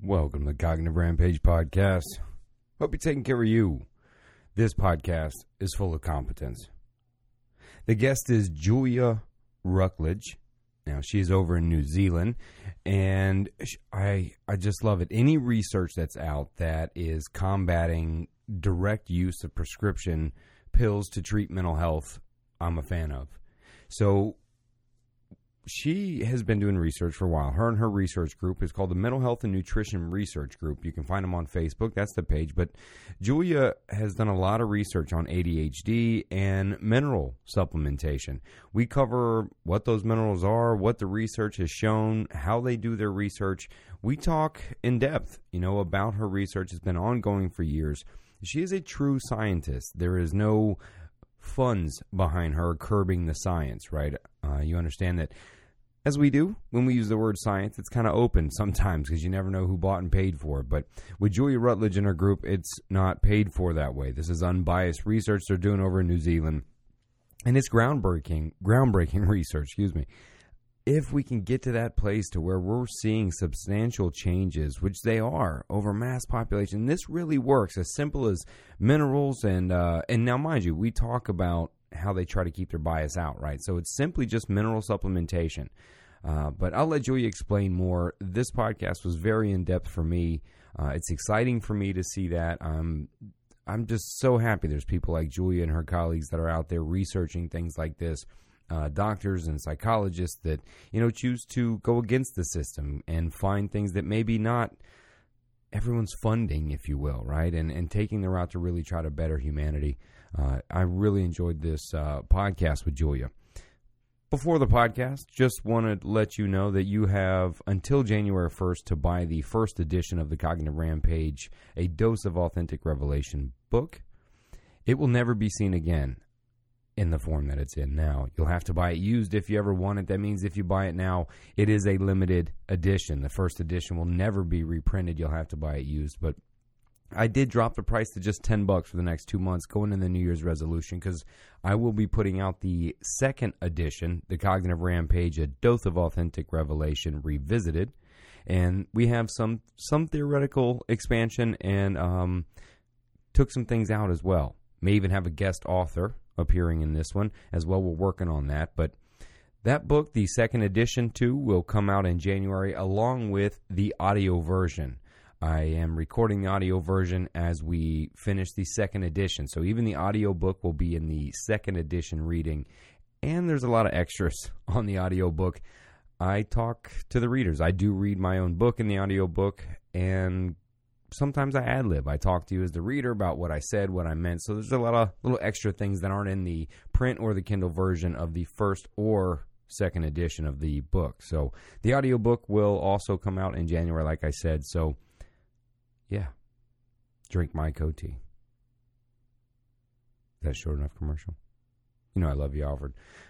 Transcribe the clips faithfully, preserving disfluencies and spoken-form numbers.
Welcome to the Cognitive Rampage podcast. Hope you're taking care of you. This podcast is full of competence. The guest is Julia Rutledge. Now, she's over in New Zealand, and I I just love it. Any research that's out that is combating direct use of prescription pills to treat mental health, I'm a fan of. So she has been doing research for a while. Her and her research group is called the Mental Health and Nutrition Research Group. You can find them on Facebook. That's the page. But Julia has done a lot of research on A D H D and mineral supplementation. We cover what those minerals are, what the research has shown, how they do their research. We talk in depth, you know, about her research. It's been ongoing for years. She is a true scientist. There is no funds behind her curbing the science, right? Uh, you understand that as we do, when we use the word science, it's kind of open sometimes because you never know who bought and paid for it. But with Julia Rutledge and her group, it's not paid for that way. This is unbiased research they're doing over in New Zealand. And it's groundbreaking, groundbreaking research, excuse me. If we can get to that place to where we're seeing substantial changes, which they are, over mass population, this really works. As simple as minerals and, uh, and now mind you, we talk about how they try to keep their bias out, right? So it's simply just mineral supplementation. Uh, but I'll let Julia explain more. This podcast was very in-depth for me. Uh, it's exciting for me to see that. Um, I'm just so happy there's people like Julia and her colleagues that are out there researching things like this. Uh, doctors and psychologists that, you know, choose to go against the system and find things that maybe not everyone's funding, if you will, right? And and taking the route to really try to better humanity. Uh, I really enjoyed this uh, podcast with Julia. Before the podcast, just wanted to let you know that you have until January first to buy the first edition of the Cognitive Rampage, A Dose of Authentic Revelation book. It will never be seen again in the form that it's in now. You'll have to buy it used if you ever want it. That means if you buy it now, it is a limited edition. The first edition will never be reprinted. You'll have to buy it used. But I did drop the price to just ten bucks for the next two months going into the New Year's resolution because I will be putting out the second edition, the Cognitive Rampage, A Dose of Authentic Revelation Revisited. And we have some some theoretical expansion and um, took some things out as well. May even have a guest author appearing in this one as well. We're working on that. But that book, the second edition too, will come out in January along with the audio version. I am recording the audio version as we finish the second edition. So even the audio book will be in the second edition reading. And there's a lot of extras on the audio book. I talk to the readers. I do read my own book in the audio book, and sometimes I ad-lib. I talk to you as the reader about what I said, what I meant. So there's a lot of little extra things that aren't in the print or the Kindle version of the first or second edition of the book. So the audio book will also come out in January, like I said. So yeah, drink Myco tea. Is that a short enough commercial? You know I love you, Alfred.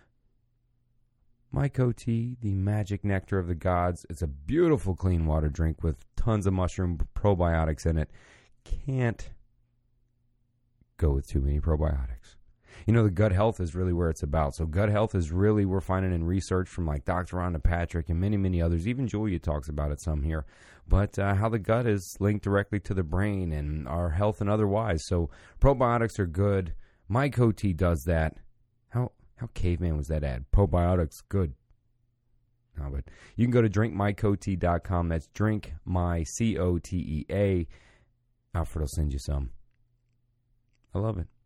Myco tea, the magic nectar of the gods. It's a beautiful clean water drink with tons of mushroom probiotics in it. Can't go with too many probiotics. You know, the gut health is really where it's about. So gut health is really, we're finding in research from like Doctor Rhonda Patrick and many, many others. Even Julia talks about it some here. But uh, how the gut is linked directly to the brain and our health and otherwise. So probiotics are good. Myco tea does that. How how caveman was that ad? Probiotics, good. No, but you can go to drink my co tea dot com. That's drink my C O T E A. Alfred will send you some. I love it.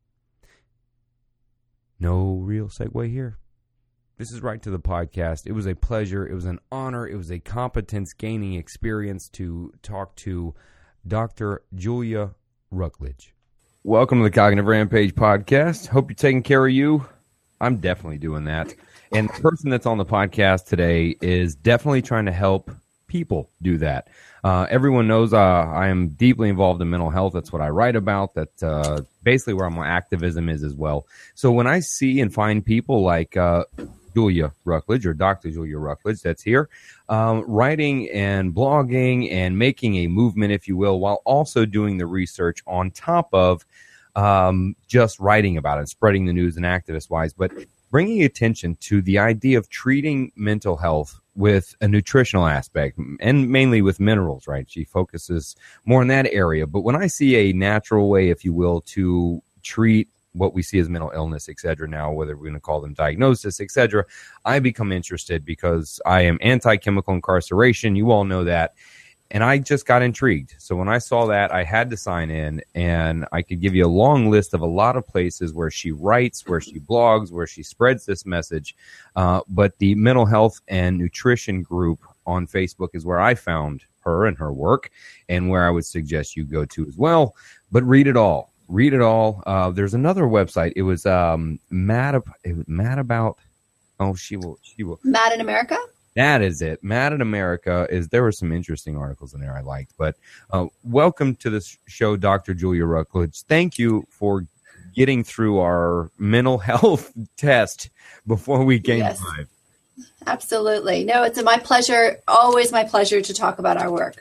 No real segue here. This is right to the podcast. It was a pleasure. It was an honor. It was a competence-gaining experience to talk to Doctor Julia Rutledge. Welcome to the Cognitive Rampage podcast. Hope you're taking care of you. I'm definitely doing that. And the person that's on the podcast today is definitely trying to help people do that. Uh, everyone knows uh, I am deeply involved in mental health. That's what I write about. That's uh, basically where my activism is as well. So when I see and find people like uh, Julia Rutledge or Doctor Julia Rutledge that's here, um, writing and blogging and making a movement, if you will, while also doing the research on top of um, just writing about it, spreading the news and activist-wise. But bringing attention to the idea of treating mental health with a nutritional aspect and mainly with minerals, right? She focuses more in that area. But when I see a natural way, if you will, to treat what we see as mental illness, et cetera, now, whether we're going to call them diagnosis, et cetera, I become interested because I am anti-chemical incarceration. You all know that. And I just got intrigued. So when I saw that, I had to sign in, and I could give you a long list of a lot of places where she writes, where she blogs, where she spreads this message. Uh, but the mental health and nutrition group on Facebook is where I found her and her work, and where I would suggest you go to as well. But read it all. Read it all. Uh, there's another website. It was um, mad, it was mad about. Oh, she will. She will. Mad in America. That is it. Mad in America is. There were some interesting articles in there I liked. But uh, welcome to the show, Doctor Julia Rutledge. Thank you for getting through our mental health test before we came yes. live. Absolutely. No, it's my pleasure. Always my pleasure to talk about our work.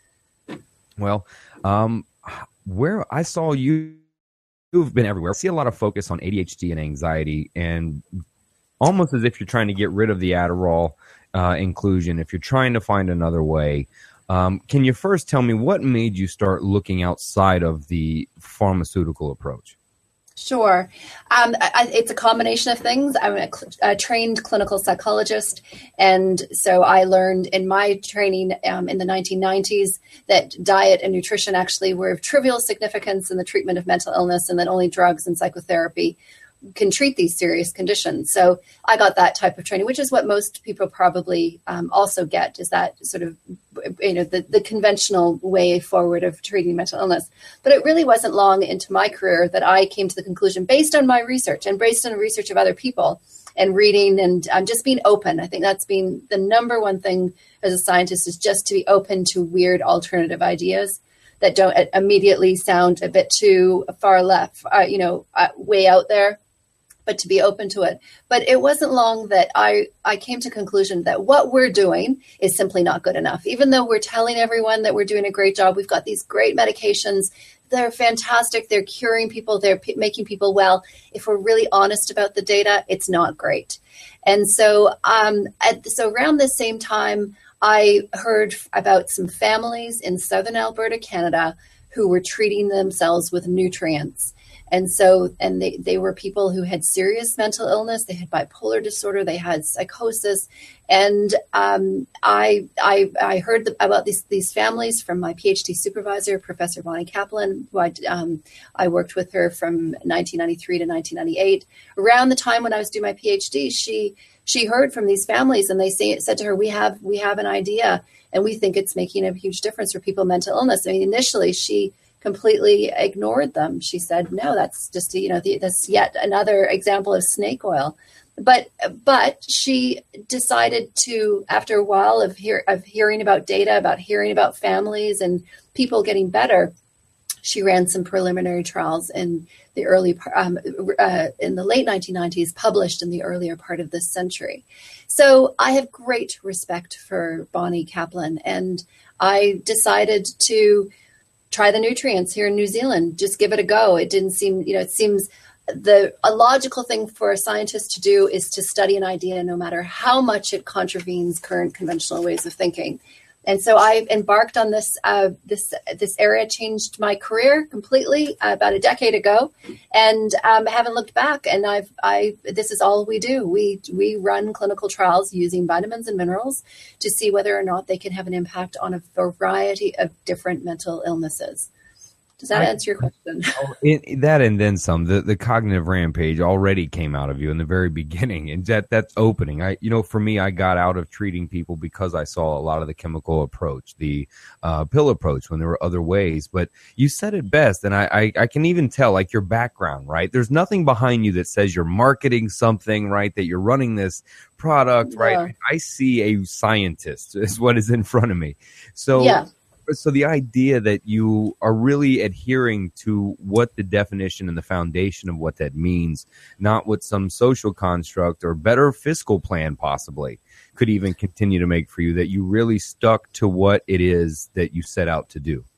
Well, um, where I saw you, you've been everywhere. I see a lot of focus on A D H D and anxiety, and almost as if you're trying to get rid of the Adderall uh, inclusion, if you're trying to find another way. Um, can you first tell me what made you start looking outside of the pharmaceutical approach? Sure. Um, I, it's a combination of things. I'm a, a trained clinical psychologist. And so I learned in my training um, in the nineteen nineties that diet and nutrition actually were of trivial significance in the treatment of mental illness, and that only drugs and psychotherapy can treat these serious conditions. So I got that type of training, which is what most people probably um, also get, is that sort of, you know, the, the conventional way forward of treating mental illness. But it really wasn't long into my career that I came to the conclusion, based on my research and based on the research of other people and reading and um, just being open. I think that's been the number one thing as a scientist, is just to be open to weird alternative ideas that don't immediately sound a bit too far left, uh, you know, uh, way out there, but to be open to it. But it wasn't long that I, I came to conclusion that what we're doing is simply not good enough. Even though we're telling everyone that we're doing a great job, we've got these great medications, they're fantastic, they're curing people, they're p- making people well. If we're really honest about the data, it's not great. And so, um, at, so around the same time, I heard about some families in southern Alberta, Canada, who were treating themselves with nutrients. And so, and they, they were people who had serious mental illness. They had bipolar disorder. They had psychosis. And um, I, I I heard the, about these these families from my PhD supervisor, Professor Bonnie Kaplan, who I, um, I worked with her from nineteen ninety-three to nineteen ninety-eight. Around the time when I was doing my PhD, she she heard from these families, and they say, said to her, we have we have an idea, and we think it's making a huge difference for people with mental illness. I mean, initially, she completely ignored them. She said, no, that's just, you know, the, that's yet another example of snake oil. But but she decided to, after a while of hear of hearing about data, about hearing about families and people getting better, she ran some preliminary trials in the early um, uh, in the late nineteen nineties, published in the earlier part of this century. So I have great respect for Bonnie Kaplan, and I decided to try the nutrients here in New Zealand. Just give it a go. It didn't seem, you know, it seems the a logical thing for a scientist to do is to study an idea no matter how much it contravenes current conventional ways of thinking. And so I embarked on this, uh, this, this area, changed my career completely uh, about a decade ago, and um, haven't looked back. And I've, I, this is all we do. We, we run clinical trials using vitamins and minerals to see whether or not they can have an impact on a variety of different mental illnesses. Does that I, answer your question? Oh, it, that and then some. The the cognitive rampage already came out of you in the very beginning, and that that's opening. I, you know, for me, I got out of treating people because I saw a lot of the chemical approach, the uh, pill approach, when there were other ways. But you said it best, and I, I I can even tell, like, your background, right? There's nothing behind you that says you're marketing something, right? That you're running this product, yeah. Right? I see a scientist is what is in front of me. So. Yeah. So the idea that you are really adhering to what the definition and the foundation of what that means, not what some social construct or better fiscal plan possibly could even continue to make for you, that you really stuck to what it is that you set out to do.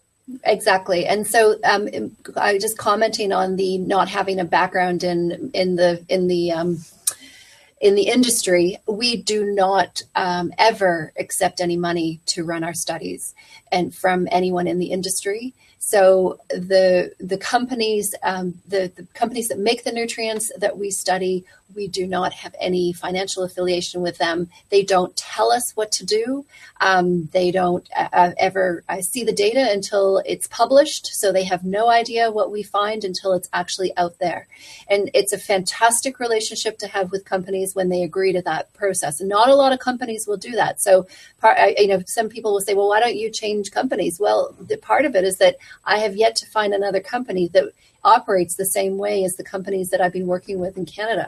Exactly. And so um, I was just commenting on the not having a background in in the in the um, in the industry, we do not um, ever accept any money to run our studies and from anyone in the industry. So the the companies um, the, the companies that make the nutrients that we study, we do not have any financial affiliation with them. They don't tell us what to do. Um, they don't uh, ever uh, see the data until it's published. So they have no idea what we find until it's actually out there. And it's a fantastic relationship to have with companies when they agree to that process. And not a lot of companies will do that. So part, you know, some people will say, well, why don't you change companies? Well, the part of it is that I have yet to find another company that operates the same way as the companies that I've been working with in Canada.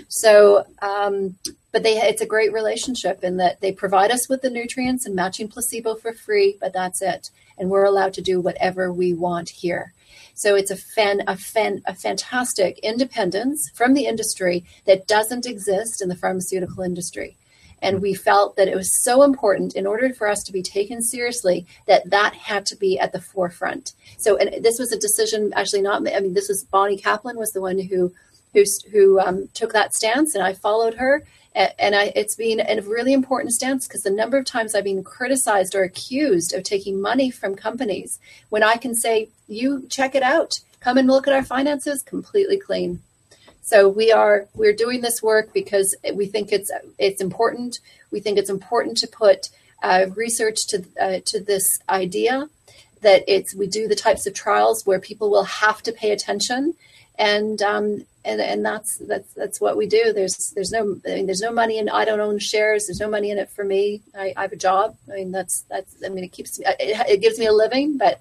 So, um, but they, it's a great relationship in that they provide us with the nutrients and matching placebo for free, but that's it. And we're allowed to do whatever we want here. So it's a fan, a fan, a fantastic independence from the industry that doesn't exist in the pharmaceutical industry. And we felt that it was so important in order for us to be taken seriously that that had to be at the forefront. So, and this was a decision, actually not, I mean, this was Bonnie Kaplan was the one who, who, who um, took that stance, and I followed her. And I, it's been a really important stance because the number of times I've been criticized or accused of taking money from companies when I can say, you check it out, come and look at our finances, completely clean. So we are we're doing this work because we think it's it's important. We think it's important to put uh, research to uh, to this idea that it's we do the types of trials where people will have to pay attention, and um, and and that's that's that's what we do. There's there's no I mean, there's no money in I don't own shares. There's no money in it for me. I, I have a job. I mean that's that's I mean it keeps it, it gives me a living, but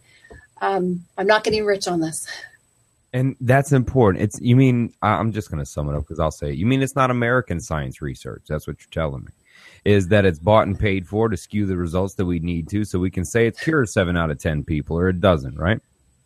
um, I'm not getting rich on this. And that's important. It's you mean I'm just going to sum it up because I'll say it. You mean it's not American science research. That's what you're telling me. Is that it's bought and paid for to skew the results that we need to, so we can say it cures seven out of ten people, or it doesn't, right?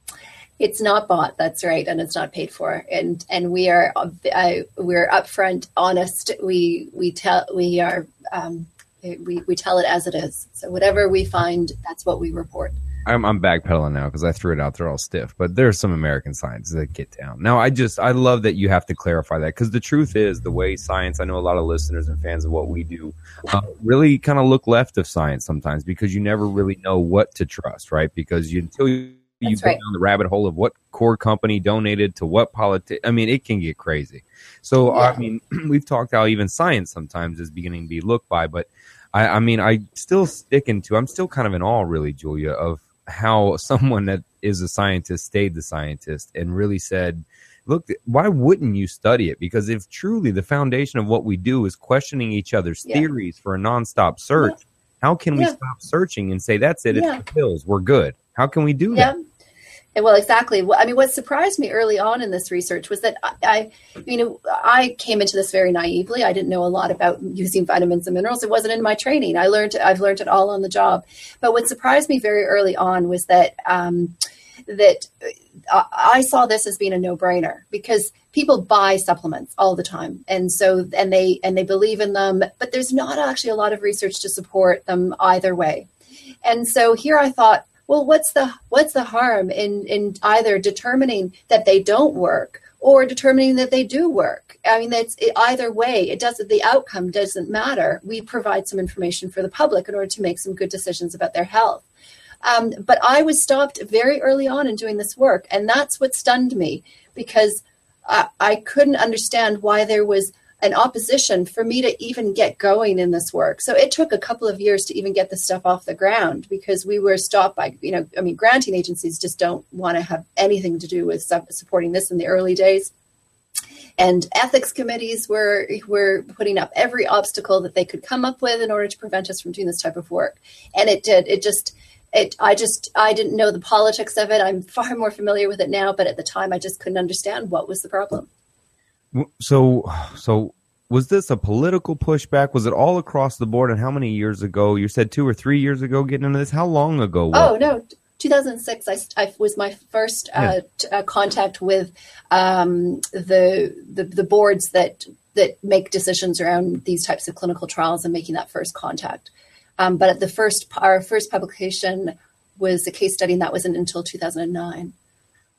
It's not bought. That's right, and it's not paid for. And and we are uh, we're upfront, honest. We we tell we are um, we we tell it as it is. So whatever we find, that's what we report. I'm, I'm backpedaling now because I threw it out there all stiff, but there's some American science that get down. Now, I just, I love that you have to clarify that because the truth is the way science, I know a lot of listeners and fans of what we do uh, really kind of look left of science sometimes because you never really know what to trust, right? Because you, until you, you That's go right. down the rabbit hole of what core company donated to what politics, I mean, it can get crazy. So, Yeah. I mean, we've talked how even science sometimes is beginning to be looked by, but I, I mean, I still sticking to, I'm still kind of in awe really, Julia, of how someone that is a scientist stayed the scientist and really said, look, why wouldn't you study it? Because if truly the foundation of what we do is questioning each other's Yeah. theories for a nonstop search, yeah. how can we Yeah. stop searching and say, that's it, it's Yeah. the pills, we're good? How can we do Yeah. that? Well, exactly. Well, I mean, what surprised me early on in this research was that I, I, you know, I came into this very naively. I didn't know a lot about using vitamins and minerals. It wasn't in my training. I learned, I've learned it all on the job. But what surprised me very early on was that, um, that I saw this as being a no-brainer because people buy supplements all the time. And so, and they, and they believe in them, but there's not actually a lot of research to support them either way. And so here I thought, well, what's the what's the harm in, in either determining that they don't work or determining that they do work? I mean, that's it, either way. It doesn't. The outcome doesn't matter. We provide some information for the public in order to make some good decisions about their health. Um, but I was stopped very early on in doing this work, and that's what stunned me because I, I couldn't understand why there was an opposition for me to even get going in this work. So it took a couple of years to even get the stuff off the ground because we were stopped by, you know, I mean, granting agencies just don't want to have anything to do with supporting this in the early days. And ethics committees were were putting up every obstacle that they could come up with in order to prevent us from doing this type of work. And it did. It just, it. I just, I didn't know the politics of it. I'm far more familiar with it now, but at the time I just couldn't understand what was the problem. So, so was this a political pushback? Was it all across the board? And how many years ago? You said two or three years ago getting into this. How long ago? Was oh, no. two thousand six, I, I was my first uh, Yeah. t- uh, contact with um, the, the the boards that that make decisions around these types of clinical trials and making that first contact. Um, but at the first, our first publication was a case study, and that wasn't until two thousand nine.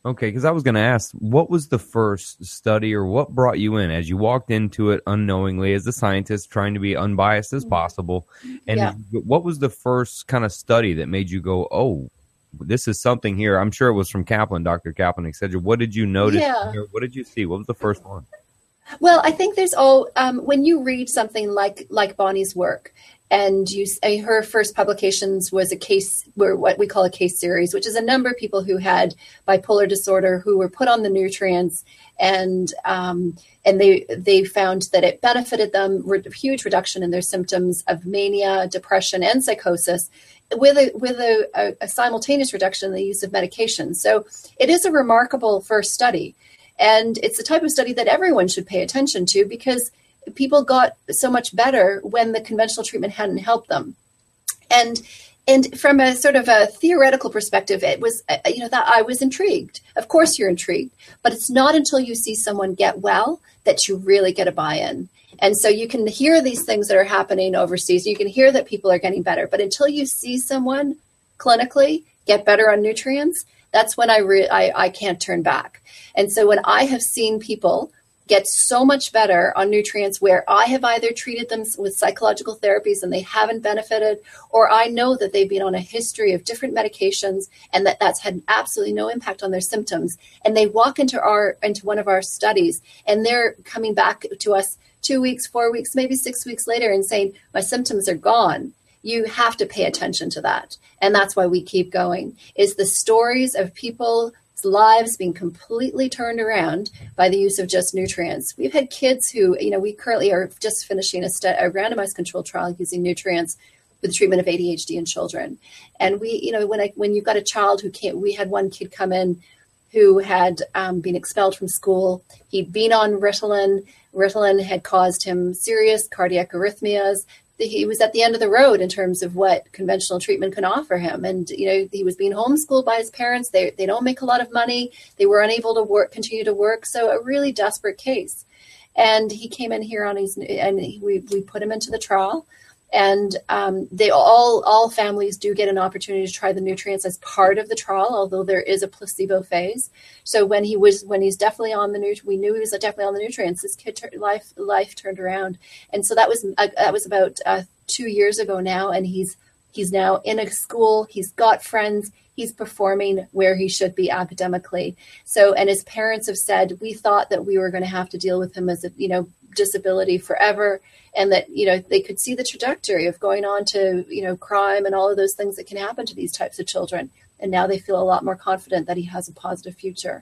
Okay, because I was going to ask, what was the first study or what brought you in as you walked into it unknowingly as a scientist trying to be unbiased as possible? And Yeah. what was the first kind of study that made you go, oh, this is something here? I'm sure it was from Kaplan, Doctor Kaplan, et cetera. What did you notice? Yeah. What did you see? What was the first one? Well, I think there's all um, when you read something like like Bonnie's work, and you uh, her first publications was a case, were what we call a case series, which is a number of people who had bipolar disorder who were put on the nutrients, and um, and they they found that it benefited them, re- huge reduction in their symptoms of mania, depression, and psychosis, with a with a, a, a simultaneous reduction in the use of medication. So it is a remarkable first study. And it's the type of study that everyone should pay attention to because people got so much better when the conventional treatment hadn't helped them. And and from a sort of a theoretical perspective, it was, you know, that I was intrigued. Of course you're intrigued, but it's not until you see someone get well that you really get a buy-in. And so you can hear these things that are happening overseas. You can hear that people are getting better, but until you see someone clinically get better on nutrients, that's when I, re- I I can't turn back. And so when I have seen people get so much better on nutrients where I have either treated them with psychological therapies and they haven't benefited, or I know that they've been on a history of different medications and that that's had absolutely no impact on their symptoms, and they walk into our into one of our studies and they're coming back to us two weeks, four weeks, maybe six weeks later and saying, my symptoms are gone. You have to pay attention to that. And that's why we keep going, is the stories of people's lives being completely turned around by the use of just nutrients. We've had kids who, you know, we currently are just finishing a, st- a randomized controlled trial using nutrients for the treatment of A D H D in children. And we, you know, when I, when you've got a child who can't, we had one kid come in who had um, been expelled from school. He'd been on Ritalin. Ritalin had caused him serious cardiac arrhythmias. He was at the end of the road in terms of what conventional treatment can offer him. And, you know, he was being homeschooled by his parents. They they don't make a lot of money. They were unable to work, continue to work. So a really desperate case. And he came in here on his, and we, we put him into the trial. And um, they all all families do get an opportunity to try the nutrients as part of the trial, although there is a placebo phase. So when he was when he's definitely on the nut, we knew he was definitely on the nutrients. His kid tur- life life turned around, and so that was uh, that was about uh, two years ago now. And he's he's now in a school. He's got friends. He's performing where he should be academically. So, and his parents have said, we thought that we were going to have to deal with him as a, you know, disability forever. And that, you know, they could see the trajectory of going on to, you know, crime and all of those things that can happen to these types of children. And now they feel a lot more confident that he has a positive future.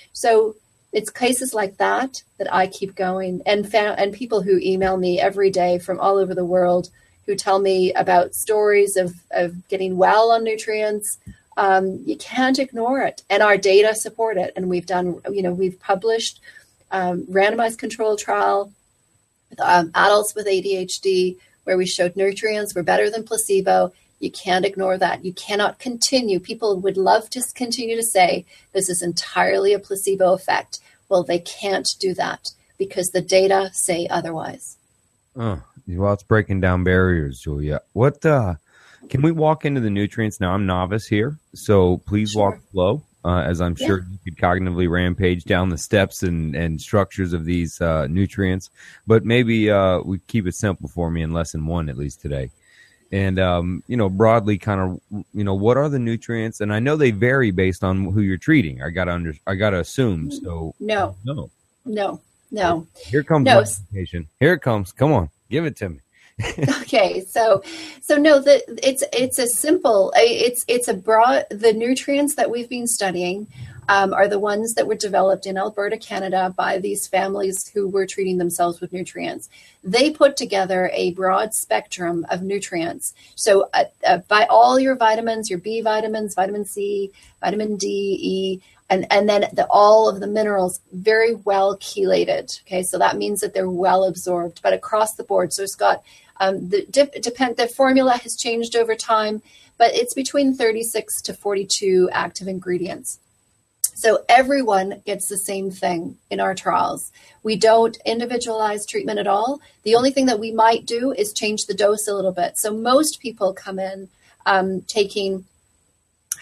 So it's cases like that that I keep going, and fa- and people who email me every day from all over the world who tell me about stories of, of getting well on nutrients. Um, you can't ignore it. And our data support it. And we've done, you know, we've published um, randomized controlled trial with um, adults with A D H D where we showed nutrients were better than placebo. You can't ignore that. You cannot continue. People would love to continue to say this is entirely a placebo effect. Well, they can't do that because the data say otherwise. Oh, well, it's breaking down barriers, Julia. What, uh, can we walk into the nutrients now? I'm novice here, so please Sure. walk slow, uh, as I'm Yeah. sure you could cognitively rampage down the steps and, and structures of these uh, nutrients. But maybe uh, we keep it simple for me in lesson one, at least today. And, um, you know, broadly kind of, you know, what are the nutrients? And I know they vary based on who you're treating. I got to under, I got to assume. So No, no, no, no. Here comes No. my education. Here it comes. Come on, give it to me. Okay, so so no, the it's it's a simple it's it's a broad the nutrients that we've been studying um, are the ones that were developed in Alberta, Canada, by these families who were treating themselves with nutrients. They put together a broad spectrum of nutrients. So uh, uh, by all your vitamins, your B vitamins, vitamin C, vitamin D, E, and and then the, all of the minerals very well chelated. Okay, so that means that they're well absorbed, but across the board. So it's got Um, the dip, depend the formula has changed over time, but it's between thirty-six to forty-two active ingredients. So everyone gets the same thing in our trials. We don't individualize treatment at all. The only thing that we might do is change the dose a little bit. So most people come in um, taking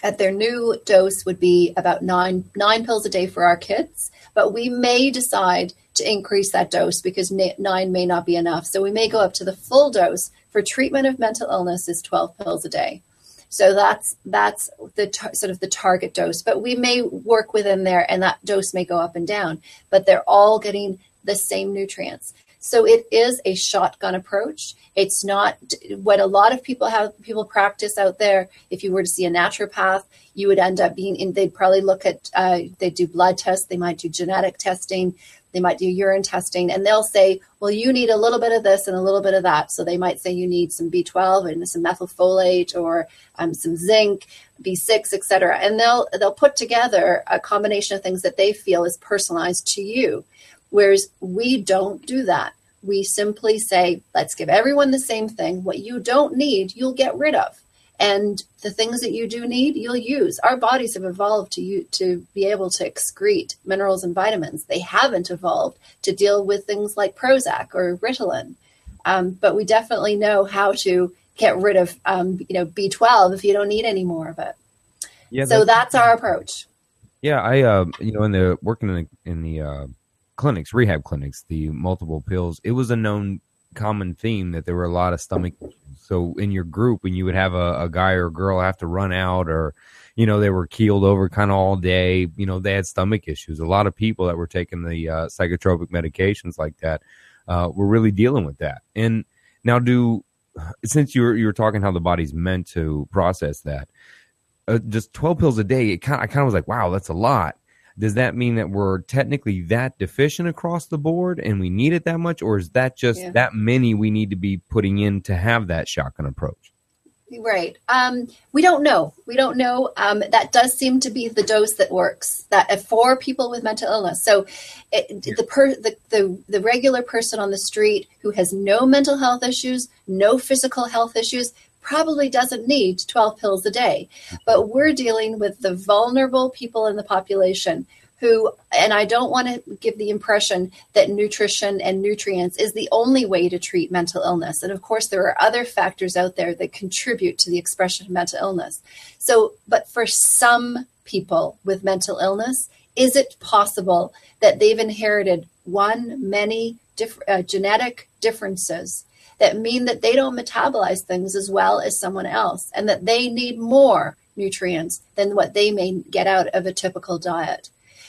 at their new dose would be about nine nine pills a day for our kids, but we may decide to increase that dose because nine may not be enough. So we may go up to the full dose for treatment of mental illness is twelve pills a day. So that's that's the tar- sort of the target dose, but we may work within there and that dose may go up and down, but they're all getting the same nutrients. So it is a shotgun approach. It's not what a lot of people have, people practice out there. If you were to see a naturopath, you would end up being in, they'd probably look at, uh, they do blood tests, they might do genetic testing, they might do urine testing, and they'll say, well, you need a little bit of this and a little bit of that. So they might say you need some B twelve and some methylfolate or um, some zinc, B six, et cetera. And they'll, they'll put together a combination of things that they feel is personalized to you. Whereas we don't do that. We simply say, let's give everyone the same thing. What you don't need, you'll get rid of. And the things that you do need, you'll use. Our bodies have evolved to you, to be able to excrete minerals and vitamins. They haven't evolved to deal with things like Prozac or Ritalin. Um, but we definitely know how to get rid of um, you know, B twelve if you don't need any more of it. Yeah, so that's, that's our approach. Yeah, I uh, you know, in the working in the in the uh, clinics, rehab clinics, the multiple pills, it was a known common theme that there were a lot of stomach issues. So in your group, when you would have a, a guy or a girl have to run out, or, you know, they were keeled over kind of all day, you know, they had stomach issues. A lot of people that were taking the uh, psychotropic medications like that uh, were really dealing with that. And now do, since you were, you were talking how the body's meant to process that, uh, just twelve pills a day, it kind I kind of was like, wow, that's a lot. Does that mean that we're technically that deficient across the board and we need it that much? Or is that just yeah. that many we need to be putting in to have that shotgun approach? Right. Um, we don't know. We don't know. Um, that does seem to be the dose that works that for people with mental illness. So it, yeah. the, per, the, the, the regular person on the street who has no mental health issues, no physical health issues, probably doesn't need twelve pills a day. But we're dealing with the vulnerable people in the population who, and I don't want to give the impression that nutrition and nutrients is the only way to treat mental illness. And of course, there are other factors out there that contribute to the expression of mental illness. So, but for some people with mental illness, is it possible that they've inherited one, many diff- uh, genetic differences that mean that they don't metabolize things as well as someone else, and that they need more nutrients than what they may get out of a typical diet?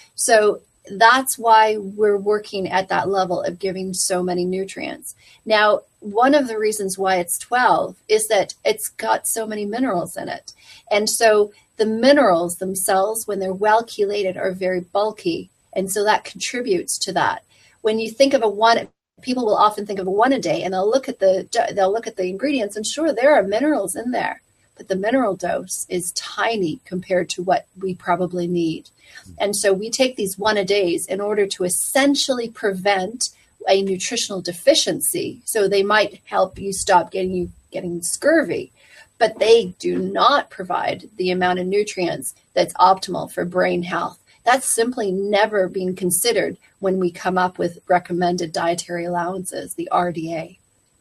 So that's why we're working at that level of giving so many nutrients. Now, one of the reasons why it's twelve is that it's got so many minerals in it. And so the minerals themselves, when they're well chelated, are very bulky. And so that contributes to that. When you think of a one, people will often think of a one a day, and they'll look at the they'll look at the ingredients, and sure, there are minerals in there, but the mineral dose is tiny compared to what we probably need. And so we take these one a days in order to essentially prevent a nutritional deficiency. So they might help you stop getting you getting scurvy, but they do not provide the amount of nutrients that's optimal for brain health. That's simply never been considered when we come up with recommended dietary allowances, the R D A.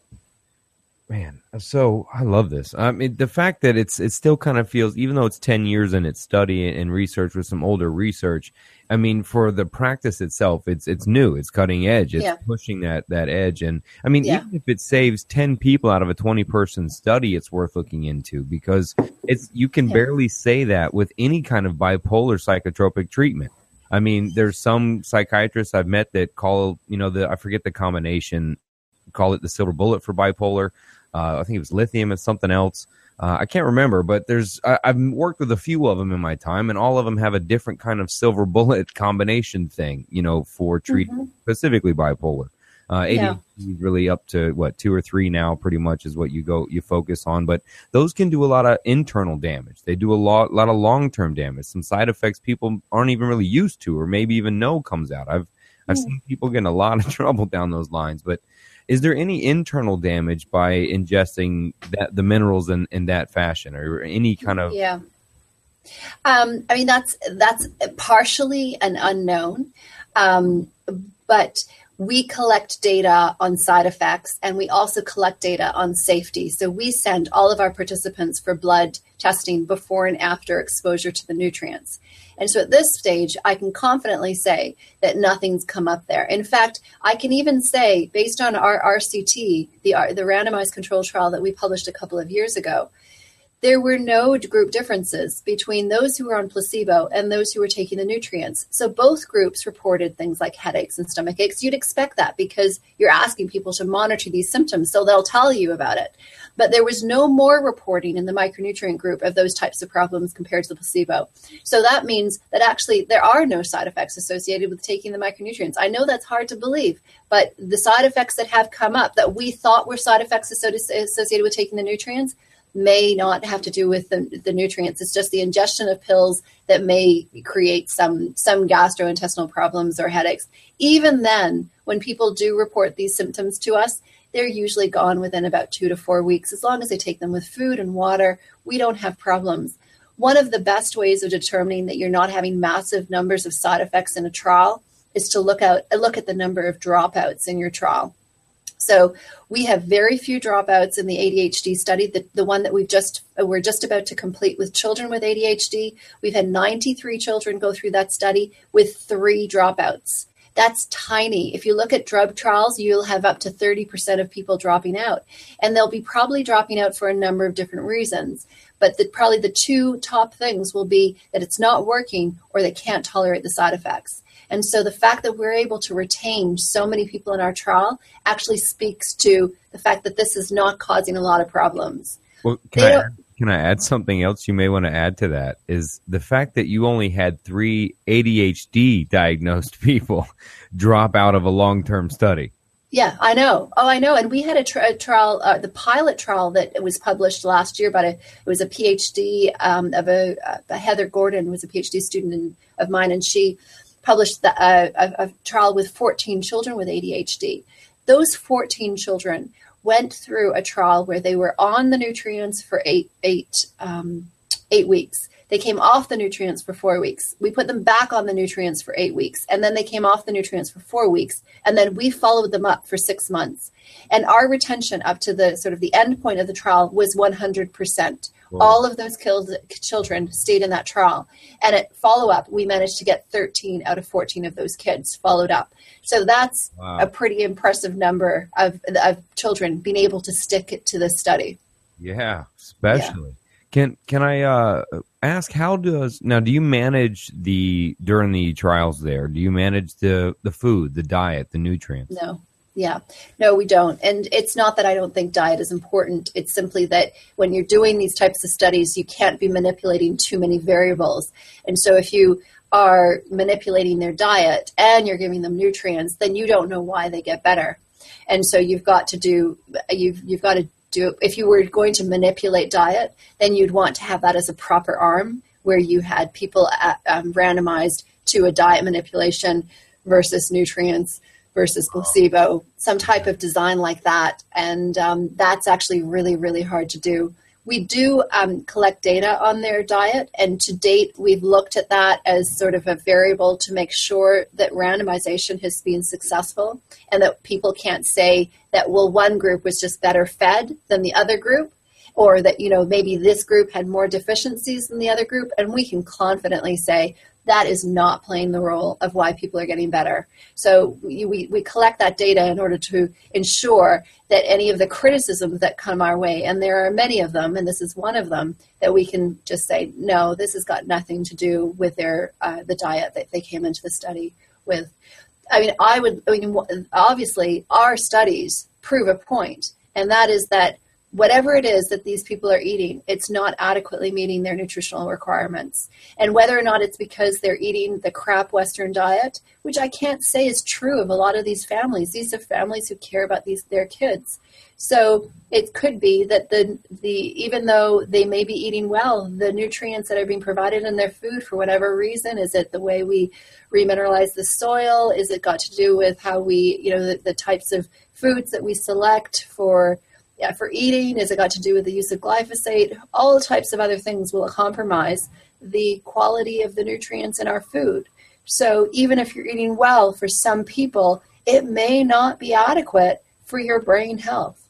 Man, so I love this. I mean, the fact that it's it still kind of feels, even though it's ten years in its study and research with some older research, I mean, for the practice itself, it's it's new, it's cutting edge, it's yeah. pushing that that edge. And I mean, yeah. even if it saves ten people out of a twenty person study, it's worth looking into, because it's you can yeah. barely say that with any kind of bipolar psychotropic treatment. I mean, there's some psychiatrists I've met that call, you know, the I forget the combination, call it the silver bullet for bipolar. Uh, I think it was lithium and something else. Uh, I can't remember, but there's I, I've worked with a few of them in my time, and all of them have a different kind of silver bullet combination thing, you know, for treating mm-hmm. specifically bipolar. Uh, A D H D yeah. is really up to what two or three now, pretty much is what you go you focus on. But those can do a lot of internal damage. They do a lot, lot of long term damage. Some side effects people aren't even really used to, or maybe even know comes out. I've I've mm. seen people get in a lot of trouble down those lines, but. Is there any internal damage by ingesting that the minerals in, in that fashion, or any kind of? Yeah, um, I mean that's that's partially an unknown, um, but we collect data on side effects, and we also collect data on safety. So we send all of our participants for blood testing before and after exposure to the nutrients. And so at this stage, I can confidently say that nothing's come up there. In fact, I can even say, based on our R C T, the, the randomized control trial that we published a couple of years ago, there were no group differences between those who were on placebo and those who were taking the nutrients. So both groups reported things like headaches and stomach aches. You'd expect that because you're asking people to monitor these symptoms, so they'll tell you about it. But there was no more reporting in the micronutrient group of those types of problems compared to the placebo. So that means that actually there are no side effects associated with taking the micronutrients. I know that's hard to believe, but the side effects that have come up that we thought were side effects associated with taking the nutrients may not have to do with the, the nutrients. It's just the ingestion of pills that may create some, some gastrointestinal problems or headaches. Even then, when people do report these symptoms to us, they're usually gone within about two to four weeks. As long as they take them with food and water, we don't have problems. One of the best ways of determining that you're not having massive numbers of side effects in a trial is to look out, look at the number of dropouts in your trial. So we have very few dropouts in the A D H D study. The, the one that we've just, we're just about to complete with children with A D H D, we've had ninety-three children go through that study with three dropouts. That's tiny. If you look at drug trials, you'll have up to thirty percent of people dropping out. And they'll be probably dropping out for a number of different reasons. But the, probably the two top things will be that it's not working or they can't tolerate the side effects. And so the fact that we're able to retain so many people in our trial actually speaks to the fact that this is not causing a lot of problems. Well, can, I, can I add something else you may want to add to that? Is the fact that you only had three A D H D diagnosed people drop out of a long-term study. Yeah, I know. Oh, I know. And we had a, tra- a trial, uh, the pilot trial that was published last year, but it was a PhD um, of a, uh, Heather Gordon was a PhD student in, of mine, and she published the, uh, a, a trial with fourteen children with A D H D. Those fourteen children went through a trial where they were on the nutrients for eight, eight, um, eight weeks. They came off the nutrients for four weeks. We put them back on the nutrients for eight weeks, and then they came off the nutrients for four weeks, and then we followed them up for six months. And our retention up to the sort of the end point of the trial was one hundred percent. Wow. All of those killed children stayed in that trial. And at follow-up, we managed to get thirteen out of fourteen of those kids followed up. So that's wow. a pretty impressive number of, of children being able to stick it to this study. Yeah, especially. Yeah. Can can I uh, ask, how does, now do you manage the, during the trials there, do you manage the, the food, the diet, the nutrients? No. Yeah, no, we don't. And it's not that I don't think diet is important. It's simply that when you're doing these types of studies, you can't be manipulating too many variables. And so if you are manipulating their diet and you're giving them nutrients, then you don't know why they get better. And so you've got to do, you've, you've got to do, if you were going to manipulate diet, then you'd want to have that as a proper arm where you had people at, um, randomized to a diet manipulation versus nutrients versus placebo, some type of design like that. And um, that's actually really, really hard to do. We do um, collect data on their diet, and to date, we've looked at that as sort of a variable to make sure that randomization has been successful and that people can't say that, well, one group was just better fed than the other group, or that, you know, maybe this group had more deficiencies than the other group. And we can confidently say that is not playing the role of why people are getting better. So we, we, we collect that data in order to ensure that any of the criticisms that come our way, and there are many of them, and this is one of them, that we can just say, no, this has got nothing to do with their uh, the diet that they came into the study with. I mean, I would, I mean, obviously, our studies prove a point, and that is that whatever it is that these people are eating, it's not adequately meeting their nutritional requirements. And whether or not it's because they're eating the crap Western diet, which I can't say is true of a lot of these families. These are families who care about these their kids. So it could be that the the even though they may be eating well, the nutrients that are being provided in their food, for whatever reason, is it the way we remineralize the soil? Is it got to do with how we, you know, the, the types of foods that we select for Yeah, for eating? Is it got to do with the use of glyphosate? All types of other things will compromise the quality of the nutrients in our food. So even if you're eating well, for some people, it may not be adequate for your brain health.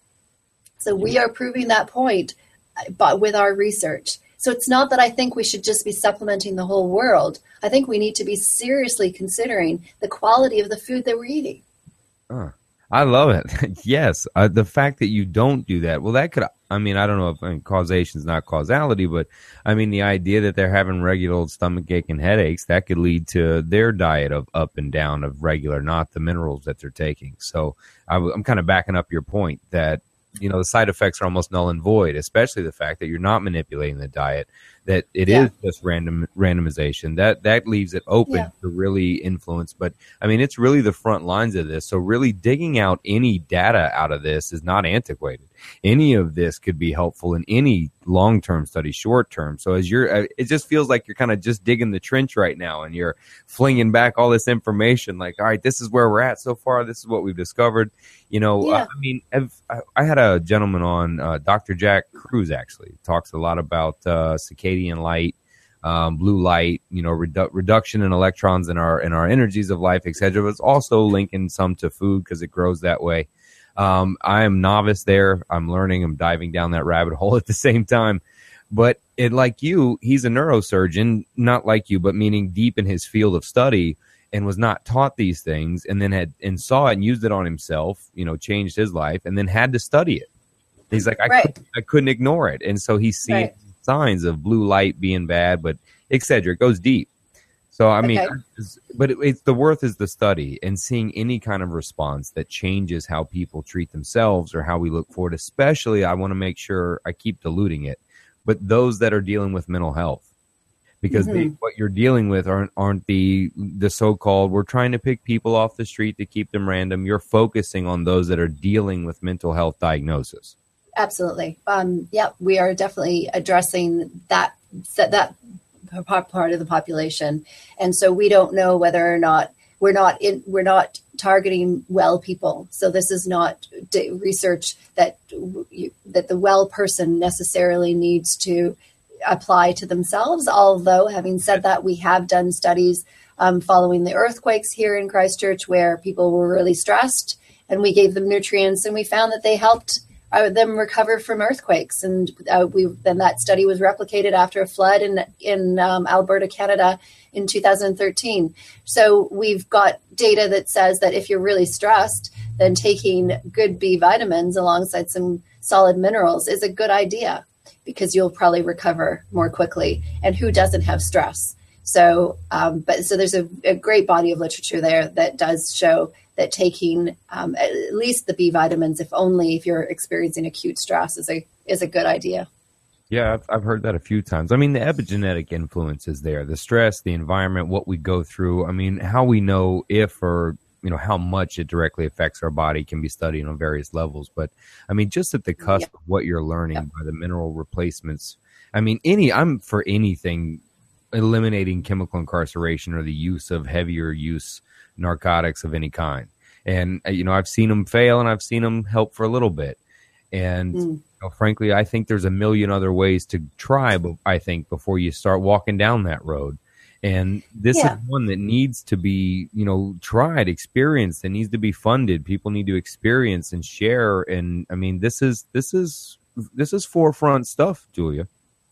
So we are proving that point but with our research. So it's not that I think we should just be supplementing the whole world. I think we need to be seriously considering the quality of the food that we're eating. Uh, I love it. Yes. Uh, the fact that you don't do that, well, that could, I mean, I don't know if I mean, causation is not causality, but I mean, the idea that they're having regular old stomach ache and headaches, that could lead to their diet of up and down of regular, not the minerals that they're taking. So I, I'm kind of backing up your point that, you know, the side effects are almost null and void, especially the fact that you're not manipulating the diet, that it yeah. is just random randomization. That that leaves it open yeah. to really influence. But, I mean, it's really the front lines of this. So really digging out any data out of this is not antiquated. Any of this could be helpful in any long-term study, short-term. So as you're, it just feels like you're kind of just digging the trench right now and you're flinging back all this information like, all right, this is where we're at so far. This is what we've discovered. You know, yeah. uh, I mean, I've, I had a gentleman on, uh, Doctor Jack Kruse, actually, talks a lot about uh, circadian light, um, blue light, you know, redu- reduction in electrons in our in our energies of life, et cetera. But it's also linking some to food because it grows that way. Um, I am novice there. I'm learning. I'm diving down that rabbit hole at the same time. But it, like you, he's a neurosurgeon, not like you, but meaning deep in his field of study, and was not taught these things, and then had and saw it and used it on himself. You know, changed his life, and then had to study it. He's like, I, right. couldn't, I couldn't ignore it, and so he's seeing right. signs of blue light being bad, but et cetera. It goes deep. So, I mean, okay. but it, it's the worth is the study and seeing any kind of response that changes how people treat themselves or how we look forward. Especially, I want to make sure I keep diluting it, but those that are dealing with mental health, because mm-hmm. they, what you're dealing with aren't aren't the the so-called, we're trying to pick people off the street to keep them random. You're focusing on those that are dealing with mental health diagnosis. Absolutely. Um, yeah, we are definitely addressing that that. part of the population, and so we don't know whether or not we're not in, we're not targeting well people. So this is not d- research that you, that the well person necessarily needs to apply to themselves. Although, having said that, we have done studies um, following the earthquakes here in Christchurch where people were really stressed, and we gave them nutrients, and we found that they helped Uh, them recover from earthquakes, and uh, we then that study was replicated after a flood in in um, Alberta, Canada, in two thousand thirteen. So we've got data that says that if you're really stressed, then taking good B vitamins alongside some solid minerals is a good idea because you'll probably recover more quickly. And who doesn't have stress? So, um, but so there's a, a great body of literature there that does show that taking um, at least the B vitamins, if only if you're experiencing acute stress, is a is a good idea. Yeah, I've, I've heard that a few times. I mean, the epigenetic influence is there, the stress, the environment, what we go through. I mean, how we know if or, you know, how much it directly affects our body can be studied on various levels. But I mean, just at the cusp yeah. of what you're learning yeah. by the mineral replacements. I mean, any I'm for anything eliminating chemical incarceration or the use of heavier use narcotics of any kind. And, you know, I've seen them fail and I've seen them help for a little bit. And, mm. you know, frankly, I think there's a million other ways to try, but I think before you start walking down that road. And this yeah. is one that needs to be, you know, tried, experienced. It needs to be funded. People need to experience and share. And I mean, this is, this is, this is forefront stuff, Julia.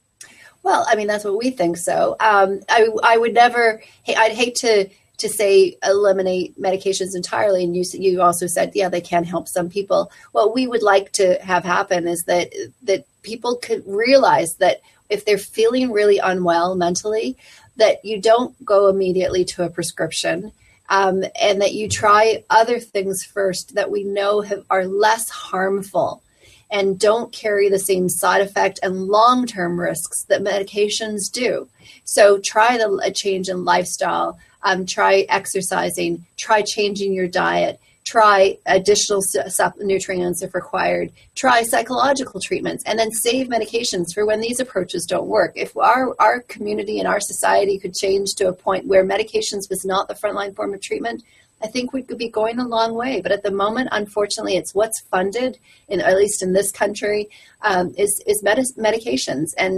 Well, I mean, that's what we think. So um, I, I would never, I'd hate to, to say eliminate medications entirely. And you you also said, yeah, they can help some people. What we would like to have happen is that that people could realize that if they're feeling really unwell mentally, that you don't go immediately to a prescription, um, and that you try other things first that we know have, are less harmful and don't carry the same side effect and long-term risks that medications do. So try the, a change in lifestyle. Um, try exercising, try changing your diet, try additional sup- nutrients if required, try psychological treatments, and then save medications for when these approaches don't work. If our, our community and our society could change to a point where medications was not the frontline form of treatment, I think we could be going a long way. But at the moment, unfortunately, it's what's funded, in, at least in this country, um, is, is med- medications. And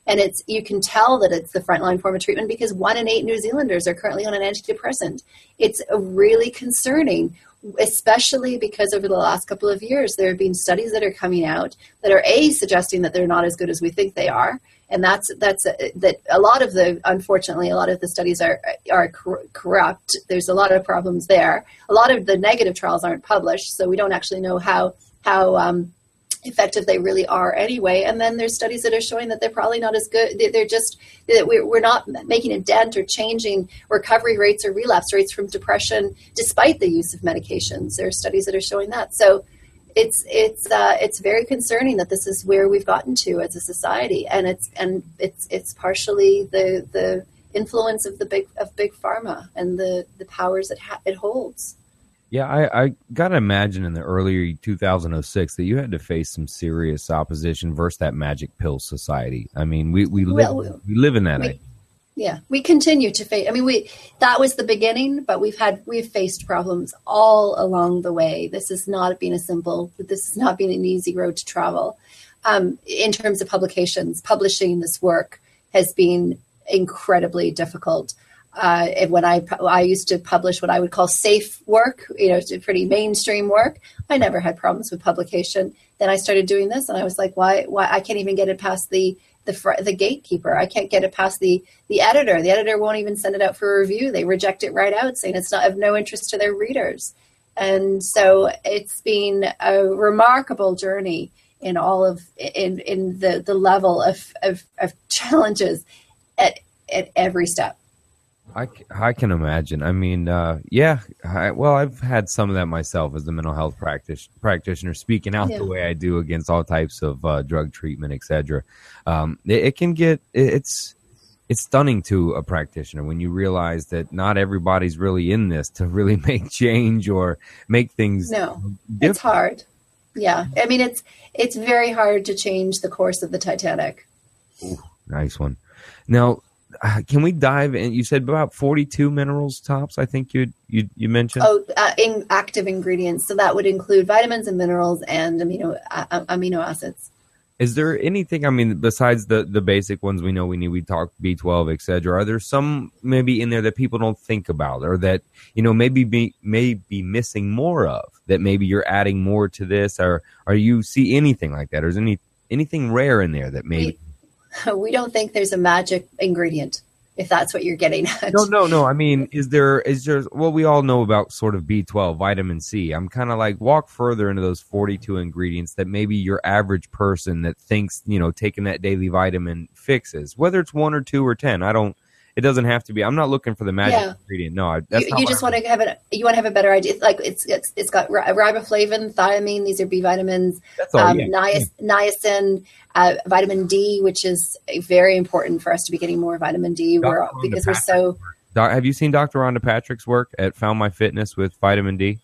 And it's you can tell that it's the frontline form of treatment because one in eight New Zealanders are currently on an antidepressant. It's really concerning, especially because over the last couple of years, there have been studies that are coming out that are A, suggesting that they're not as good as we think they are. And that's that's a, that a lot of the, unfortunately, a lot of the studies are are cor- corrupt. There's a lot of problems there. A lot of the negative trials aren't published, so we don't actually know how how um, effective they really are anyway. And then there's studies that are showing that they're probably not as good. They're just that we're not making a dent or changing recovery rates or relapse rates from depression, despite the use of medications. There are studies that are showing that. So. It's it's uh, it's very concerning that this is where we've gotten to as a society, and it's and it's it's partially the the influence of the big of big pharma and the, the powers that ha- it holds. Yeah, I, I gotta imagine in the early two thousand six that you had to face some serious opposition versus that magic pill society. I mean, we we live well, we live in that. We, Yeah, we continue to face. I mean, we that was the beginning, but we've had we've faced problems all along the way. This has not been a simple. This has not been an easy road to travel. Um, in terms of publications, publishing this work has been incredibly difficult. Uh, and when I I used to publish what I would call safe work, you know, pretty mainstream work, I never had problems with publication. Then I started doing this, and I was like, why why I can't even get it past the the fr- the gatekeeper. I can't get it past the the editor. The editor won't even send it out for a review. They reject it right out, saying it's not of no interest to their readers. And so it's been a remarkable journey in all of in in the the level of of, of challenges at at every step. I, I can imagine. I mean, uh, yeah, I, well, I've had some of that myself as a mental health practice, practitioner, speaking out yeah. the way I do against all types of uh, drug treatment, et cetera. Um, it, it can get, it, it's it's stunning to a practitioner when you realize that not everybody's really in this to really make change or make things No, different. It's hard. Yeah. I mean, it's it's very hard to change the course of the Titanic. Ooh, nice one. Now, Uh, can we dive in? You said about forty-two minerals tops, I think you you, you mentioned. Oh, uh, in active ingredients. So that would include vitamins and minerals and amino uh, amino acids. Is there anything, I mean, besides the, the basic ones we know we need, we talk B twelve, et cetera, are there some maybe in there that people don't think about or that, you know, maybe be, may be missing more of, that maybe you're adding more to this, or, or you see anything like that? Or is any anything rare in there that maybe... We- We don't think there's a magic ingredient, if that's what you're getting at. No, no, no. I mean, is there, is there, well, we all know about sort of B twelve, vitamin C. I'm kind of like, walk further into those forty-two ingredients that maybe your average person that thinks, you know, taking that daily vitamin fixes, whether it's one or two or ten. I don't, it doesn't have to be. I'm not looking for the magic yeah. ingredient. No, I, that's you, not you just want to have it. You want to have a better idea. It's like it's it's it's got riboflavin, thiamine. These are B vitamins. That's all. Um, yeah. niacin, niacin uh, vitamin D, which is very important for us to be getting more vitamin D. We're, because we're so. Doc, have you seen Doctor Rhonda Patrick's work at Found My Fitness with vitamin D?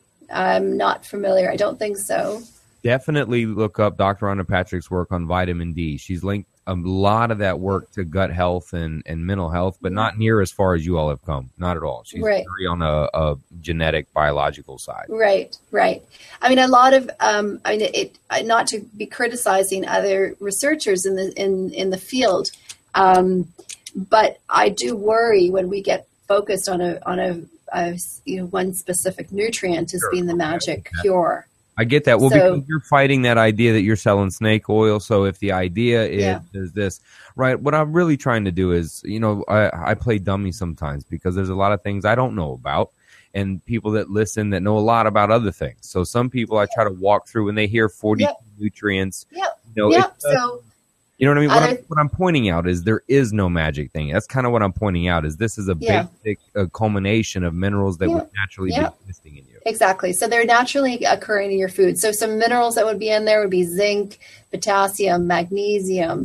I'm not familiar. I don't think so. Definitely look up Doctor Rhonda Patrick's work on vitamin D. She's linked a lot of that work to gut health and, and mental health, but not near as far as you all have come. Not at all. She's right. very on a, a genetic, biological side. Right, right. I mean, a lot of, um, I mean, it, it, not to be criticizing other researchers in the in, in the field, um, but I do worry when we get focused on a on a, a you know one specific nutrient as sure. being the magic yeah. cure. I get that. Well, so, because you're fighting that idea that you're selling snake oil. So if the idea is, yeah. is this, right, what I'm really trying to do is, you know, I, I play dummy sometimes because there's a lot of things I don't know about and people that listen that know a lot about other things. So some people I try to walk through when they hear forty yep. nutrients. Yep. You know, yep. So, you know what I mean? What, other, I'm, what I'm pointing out is there is no magic thing. That's kind of what I'm pointing out is this is a yeah. basic a culmination of minerals that yeah. would naturally yeah. be existing in you. Exactly. So they're naturally occurring in your food. So some minerals that would be in there would be zinc, potassium, magnesium.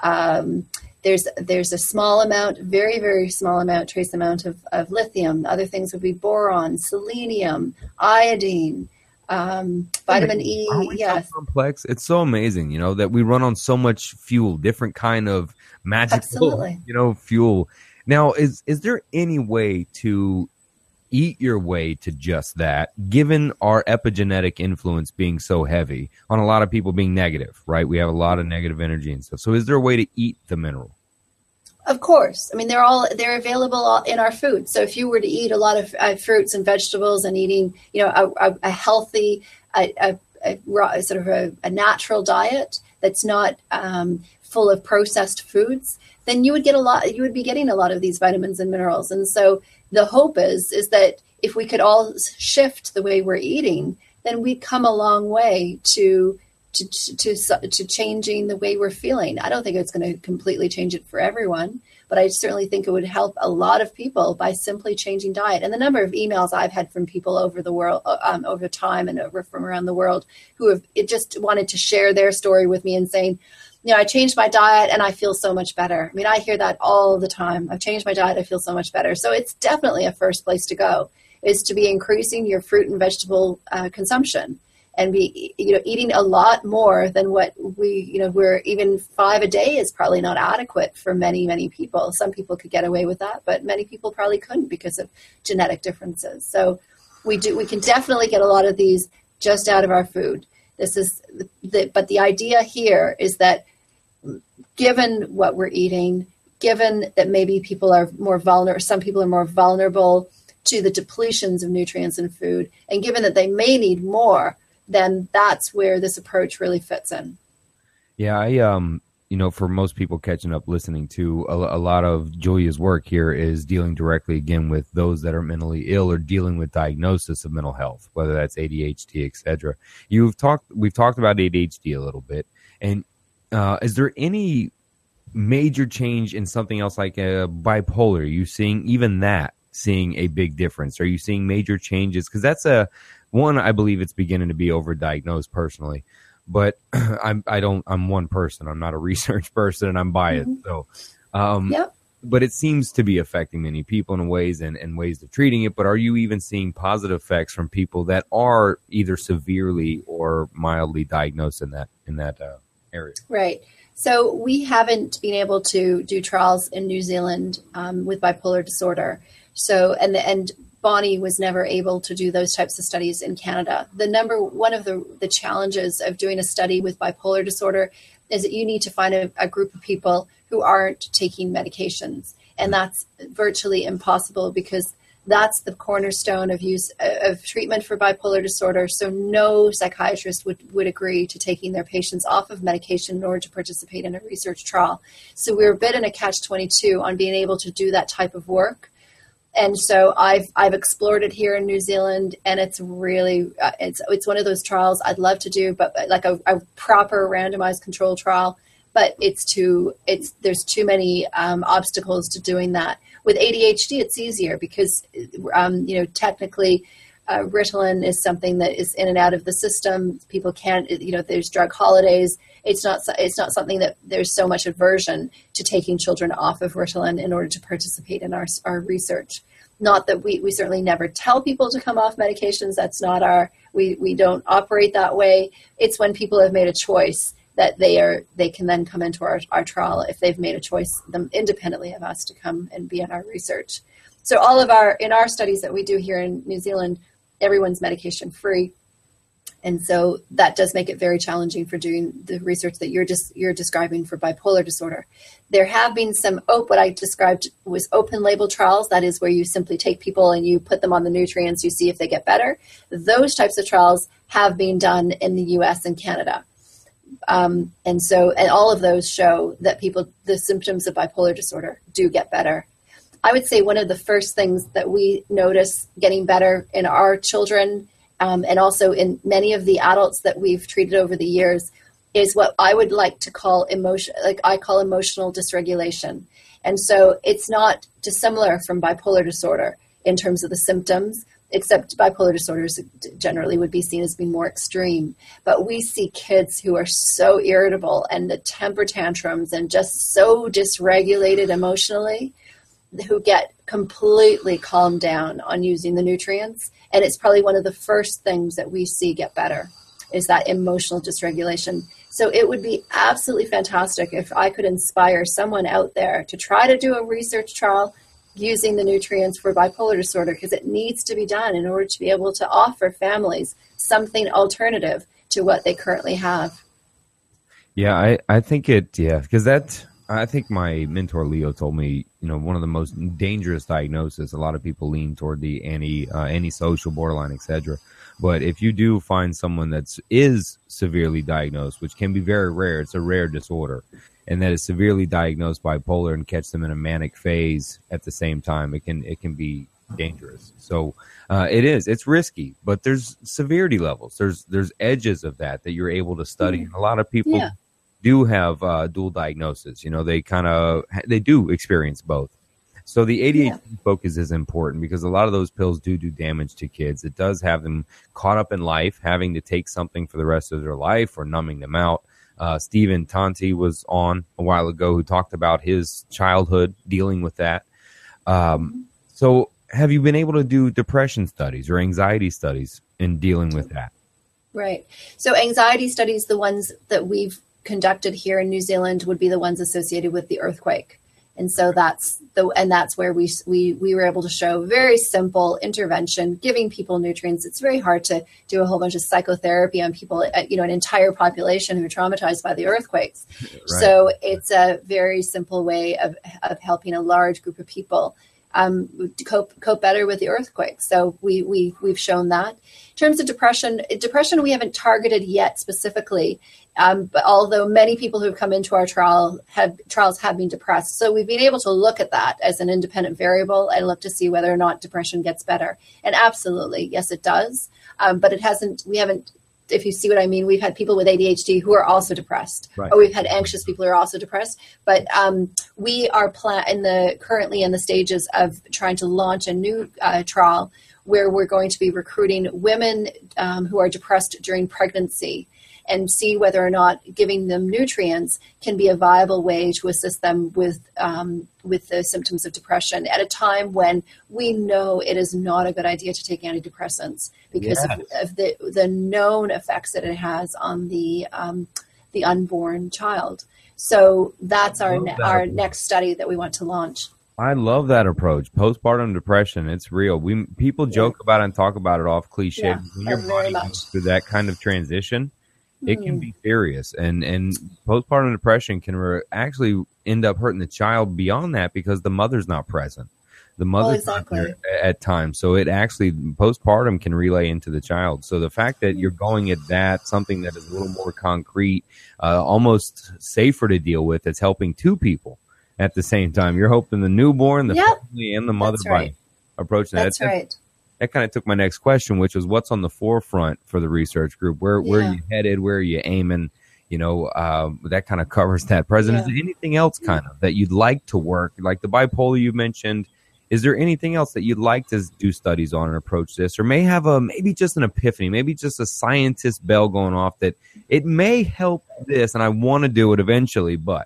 Um, there's there's a small amount, very, very small amount, trace amount of, of lithium. Other things would be boron, selenium, iodine, um, vitamin E. Yes. So complex. It's so amazing, you know, that we run on so much fuel, different kind of magical, Absolutely. you know, fuel. Now, is is there any way to eat your way to just that, given our epigenetic influence being so heavy on a lot of people being negative, right? We have a lot of negative energy and stuff. So is there a way to eat the mineral? Of course. I mean, they're all, they're available in our food. So if you were to eat a lot of uh, fruits and vegetables and eating, you know, a, a, a healthy, a, a, a raw, sort of a, a natural diet that's not um, full of processed foods, then you would get a lot, you would be getting a lot of these vitamins and minerals. And so the hope is, is that if we could all shift the way we're eating, then we'd come a long way to To, to to changing the way we're feeling. I don't think it's going to completely change it for everyone, but I certainly think it would help a lot of people by simply changing diet. And the number of emails I've had from people over the world, um, over time and over from around the world who have it just wanted to share their story with me and saying, you know, I changed my diet and I feel so much better. I mean, I hear that all the time. I've changed my diet. I feel so much better. So it's definitely a first place to go, is to be increasing your fruit and vegetable uh, consumption. And be, you know, eating a lot more than what we, you know, we're even five a day is probably not adequate for many, many people. Some people could get away with that, but many people probably couldn't because of genetic differences. So we do, we can definitely get a lot of these just out of our food. This is the, but the idea here is that given what we're eating, given that maybe people are more vulnerable, some people are more vulnerable to the depletions of nutrients in food, and given that they may need more, then that's where this approach really fits in. Yeah, I, um, you know, for most people catching up, listening to a, a lot of Julia's work here is dealing directly, again, with those that are mentally ill or dealing with diagnosis of mental health, whether that's A D H D, et cetera. You've talked, we've talked about A D H D a little bit. And uh, is there any major change in something else like a bipolar? Are you seeing even that, seeing a big difference? Are you seeing major changes? Because that's a, One, I believe it's beginning to be overdiagnosed personally, but I'm I don't I'm one person. I'm not a research person, and I'm biased. Mm-hmm. So, um, yep. But it seems to be affecting many people in ways and, and ways of treating it. But are you even seeing positive effects from people that are either severely or mildly diagnosed in that in that uh, area? Right. So we haven't been able to do trials in New Zealand um, with bipolar disorder. So and the and Bonnie was never able to do those types of studies in Canada. The number one of the, the challenges of doing a study with bipolar disorder is that you need to find a, a group of people who aren't taking medications. And that's virtually impossible because that's the cornerstone of use of treatment for bipolar disorder. So no psychiatrist would, would agree to taking their patients off of medication in order to participate in a research trial. So we're a bit in a catch twenty-two on being able to do that type of work. And so I've I've explored it here in New Zealand, and it's really uh, it's it's one of those trials I'd love to do, but like a, a proper randomized control trial. But it's too it's there's too many um, obstacles to doing that. With A D H D, it's easier because um, you know technically uh, Ritalin is something that is in and out of the system. People can't you know there's drug holidays. It's not it's not something that there's so much aversion to taking children off of Ritalin in order to participate in our our research. Not that we, we certainly never tell people to come off medications. That's not our we, we don't operate that way. It's when people have made a choice that they are they can then come into our, our trial if they've made a choice them independently of us to come and be in our research. So all of our in our studies that we do here in New Zealand, everyone's medication free. And so that does make it very challenging for doing the research that you're just you're describing for bipolar disorder. There have been some op- what I described was open label trials. That is where you simply take people and you put them on the nutrients, you see if they get better. Those types of trials have been done in the U S and Canada. Um, and so, and all of those show that people, the symptoms of bipolar disorder do get better. I would say one of the first things that we notice getting better in our children Um, and also in many of the adults that we've treated over the years is what I would like to call emotion, like I call emotional dysregulation. And so it's not dissimilar from bipolar disorder in terms of the symptoms, except bipolar disorders generally would be seen as being more extreme. But we see kids who are so irritable and the temper tantrums and just so dysregulated emotionally who get completely calmed down on using the nutrients. And it's probably one of the first things that we see get better is that emotional dysregulation. So it would be absolutely fantastic if I could inspire someone out there to try to do a research trial using the nutrients for bipolar disorder, because it needs to be done in order to be able to offer families something alternative to what they currently have. Yeah, I, I think it, yeah, because that, I think my mentor Leo told me, you know, one of the most dangerous diagnoses, a lot of people lean toward the anti, uh, antisocial, borderline, et cetera. But if you do find someone that's is severely diagnosed, which can be very rare, it's a rare disorder, and that is severely diagnosed bipolar and catch them in a manic phase at the same time, it can, it can be dangerous. So uh, it is, it's risky, but there's severity levels. There's, there's edges of that that you're able to study. Mm-hmm. And a lot of people yeah. do have uh, dual diagnosis. You know, they kind of, they do experience both. So the A D H D yeah. focus is important because a lot of those pills do do damage to kids. It does have them caught up in life, having to take something for the rest of their life or numbing them out. Uh, Stephen Tonti was on a while ago who talked about his childhood dealing with that. Um, so have you been able to do depression studies or anxiety studies in dealing with that? Right. So anxiety studies, the ones that we've conducted here in New Zealand, would be the ones associated with the earthquake. And so that's the, and that's where we, we, we were able to show very simple intervention, giving people nutrients. It's very hard to do a whole bunch of psychotherapy on people, you know, an entire population who are traumatized by the earthquakes. Right. So it's a very simple way of, of helping a large group of people um, to cope, cope better with the earthquake. So we, we, we've shown that. In terms of depression, depression, we haven't targeted yet specifically. Um, but although many people who have come into our trial have trials have been depressed. So we've been able to look at that as an independent variable and look to see whether or not depression gets better. And absolutely, yes, it does. Um, but it hasn't, we haven't, if you see what I mean, we've had people with A D H D who are also depressed, right. Or we've had anxious people who are also depressed. But um, we are pla- in the currently in the stages of trying to launch a new uh, trial where we're going to be recruiting women um, who are depressed during pregnancy, and see whether or not giving them nutrients can be a viable way to assist them with um, with the symptoms of depression at a time when we know it is not a good idea to take antidepressants because yes. of, of the the known effects that it has on the um, the unborn child. So that's our ne- that. our next study that we want to launch. I love that approach. Postpartum depression, it's real. We people joke yeah. about it and talk about it off cliche. Yeah, when your body goes through that kind of transition, it can be serious, and and postpartum depression can re- actually end up hurting the child beyond that because the mother's not present. The mother's well, exactly. not there at times, so it actually postpartum can relay into the child. So the fact that you're going at that, something that is a little more concrete, uh, almost safer to deal with, that's helping two people at the same time. You're hoping the newborn, the yep. family, and the mother right. by approaching that. That's, that's right. That kind of took my next question, which was what's on the forefront for the research group? Where yeah. where are you headed? Where are you aiming? You know, um, that kind of covers that. President, yeah. is there anything else kind of that you'd like to work? Like the bipolar you mentioned, is there anything else that you'd like to do studies on and approach this? Or may have a, maybe just an epiphany, maybe just a scientist bell going off that it may help this and I want to do it eventually, but.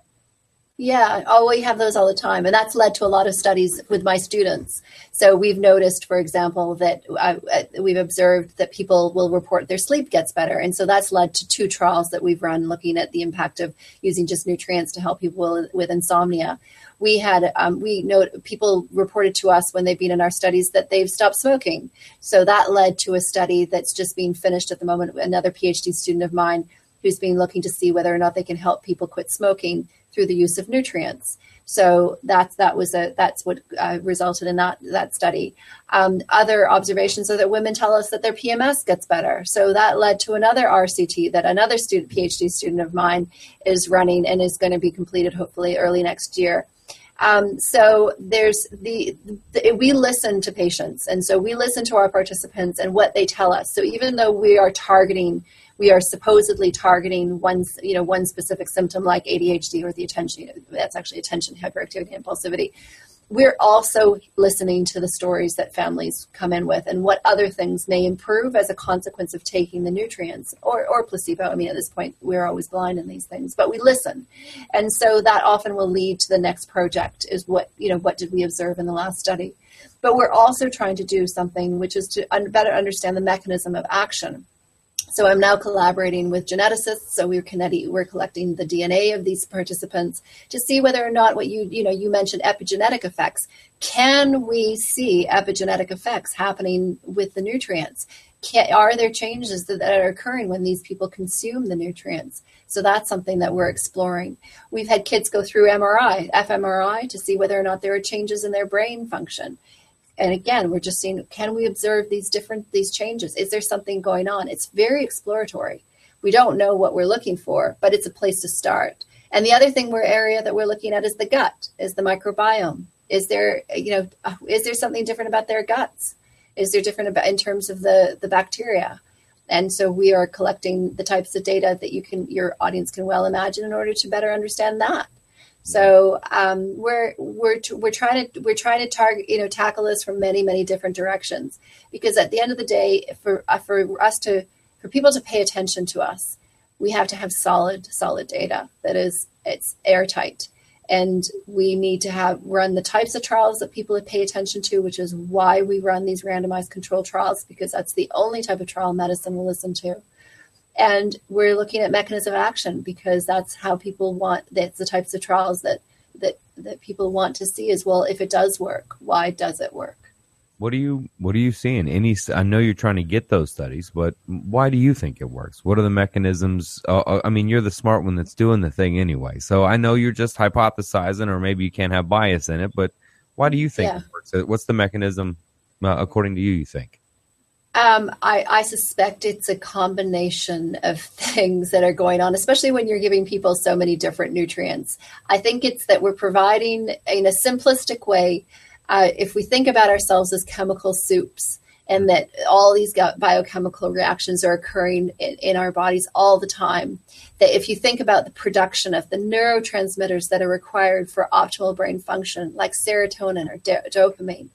Yeah, oh, we have those all the time. And that's led to a lot of studies with my students. So we've noticed, for example, that uh, we've observed that people will report their sleep gets better. And so that's led to two trials that we've run looking at the impact of using just nutrients to help people with insomnia. We had, um, we know people reported to us when they've been in our studies that they've stopped smoking. So that led to a study that's just being finished at the moment. Another PhD student of mine who's been looking to see whether or not they can help people quit smoking through the use of nutrients. So that's that was a that's what uh, resulted in that that study. Um, other observations are that women tell us that their P M S gets better. So that led to another R C T that another student, PhD student of mine, is running and is going to be completed hopefully early next year. Um, so there's the, the we listen to patients, and so we listen to our participants and what they tell us. So even though we are targeting. We are supposedly targeting one, you know, one specific symptom like A D H D or the attention, that's actually attention, hyperactivity, impulsivity. We're also listening to the stories that families come in with and what other things may improve as a consequence of taking the nutrients or, or placebo. I mean, at this point, we're always blind in these things, but we listen. And so that often will lead to the next project is what, you know, what did we observe in the last study? But we're also trying to do something which is to un- better understand the mechanism of action. So I'm now collaborating with geneticists. So we're, connecting, we're collecting the D N A of these participants to see whether or not what you, you know, you mentioned epigenetic effects. Can we see epigenetic effects happening with the nutrients? Can, are there changes that, that are occurring when these people consume the nutrients? So that's something that we're exploring. We've had kids go through M R I, fMRI, to see whether or not there are changes in their brain function. And again, we're just seeing, can we observe these different, these changes? Is there something going on? It's very exploratory. We don't know what we're looking for, but it's a place to start. And the other thing we're area that we're looking at is the gut, is the microbiome. Is there, you know, is there something different about their guts? Is there different about in terms of the, the bacteria? And so we are collecting the types of data that you can, your audience can well imagine in order to better understand that. So um, we're we're we're trying to we're trying to target you know tackle this from many many different directions, because at the end of the day, for uh, for us to for people to pay attention to us, we have to have solid solid data that is it's airtight, and we need to have run the types of trials that people pay attention to, which is why we run these randomized controlled trials, because that's the only type of trial medicine will listen to. And we're looking at mechanism of action, because that's how people want, that's the types of trials that, that, that people want to see as well. If it does work, why does it work? What do you, what are you seeing? Any, I know you're trying to get those studies, but why do you think it works? What are the mechanisms? Uh, I mean, you're the smart one that's doing the thing anyway. So I know you're just hypothesizing, or maybe you can't have bias in it, but why do you think yeah. it works? What's the mechanism, uh, according to you, you think? Um, I, I suspect it's a combination of things that are going on, especially when you're giving people so many different nutrients. I think it's that we're providing, in a simplistic way, uh, if we think about ourselves as chemical soups, and that all these biochemical reactions are occurring in, in our bodies all the time, that if you think about the production of the neurotransmitters that are required for optimal brain function, like serotonin or do- dopamine,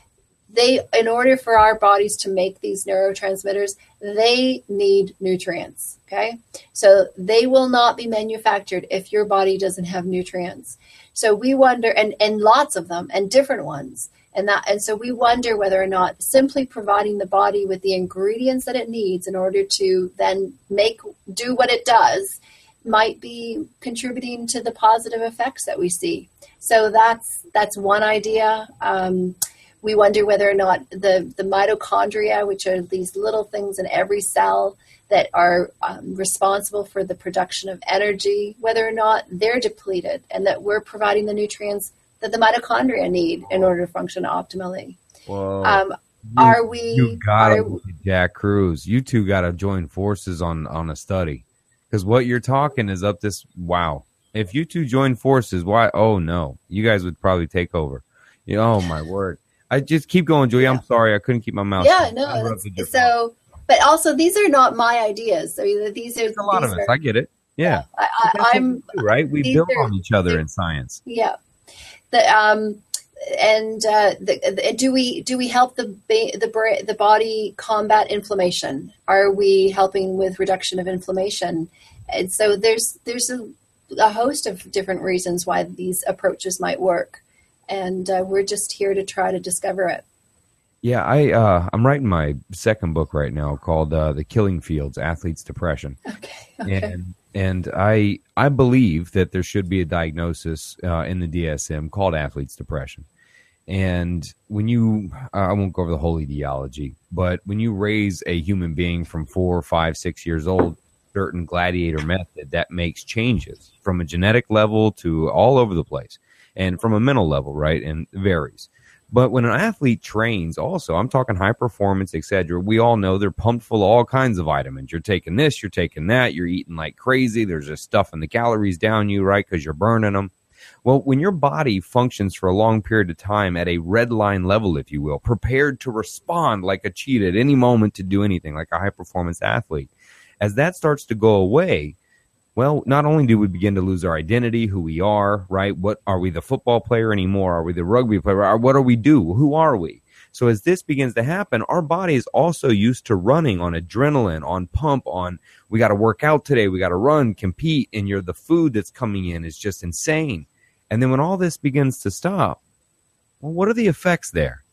They, in order for our bodies to make these neurotransmitters, they need nutrients, okay? So they will not be manufactured if your body doesn't have nutrients. So we wonder, and, and lots of them, and different ones. And that, and so we wonder whether or not simply providing the body with the ingredients that it needs in order to then make, do what it does, might be contributing to the positive effects that we see. So that's, that's one idea. Um, We wonder whether or not the, the mitochondria, which are these little things in every cell that are um, responsible for the production of energy, whether or not they're depleted, and that we're providing the nutrients that the mitochondria need in order to function optimally. Well, um, you, are we? You gotta, are, Jack Kruse. You two got to join forces on on a study, because what you're talking is up this. Wow, if you two join forces, why? Oh no, you guys would probably take over. You know, oh my word. I just keep going, Julia. Yeah. I'm sorry. I couldn't keep my mouth Yeah, shut. no. So, but also these are not my ideas. I mean, these are There's a lot these of us. Are, I get it. Yeah. yeah I, I'm we do, right. We build are, on each other in science. Yeah. The um and uh, the, the, do we do we help the the the body combat inflammation? Are we helping with reduction of inflammation? And so there's there's a, a host of different reasons why these approaches might work. And uh, we're just here to try to discover it. Yeah, I, uh, I'm writing my second book right now called uh, The Killing Fields, Athletes' Depression. Okay, okay. And, and I I believe that there should be a diagnosis uh, in the D S M called athletes' depression. And when you, uh, I won't go over the whole etiology, but when you raise a human being from four, five, six years old, certain gladiator method that makes changes from a genetic level to all over the place. And from a mental level, right, and it varies. But when an athlete trains also, I'm talking high performance, et cetera, we all know they're pumped full of all kinds of vitamins. You're taking this, you're taking that, you're eating like crazy. There's just stuffing the calories down you, right, because you're burning them. Well, when your body functions for a long period of time at a red line level, if you will, prepared to respond like a cheetah at any moment to do anything, like a high performance athlete, as that starts to go away, well, not only do we begin to lose our identity, who we are, right? What are we, the football player anymore? Are we the rugby player? What do we do? Who are we? So as this begins to happen, our body is also used to running on adrenaline, on pump, on we got to work out today, we got to run, compete, and you're the food that's coming in is just insane. And then when all this begins to stop, well, what are the effects there?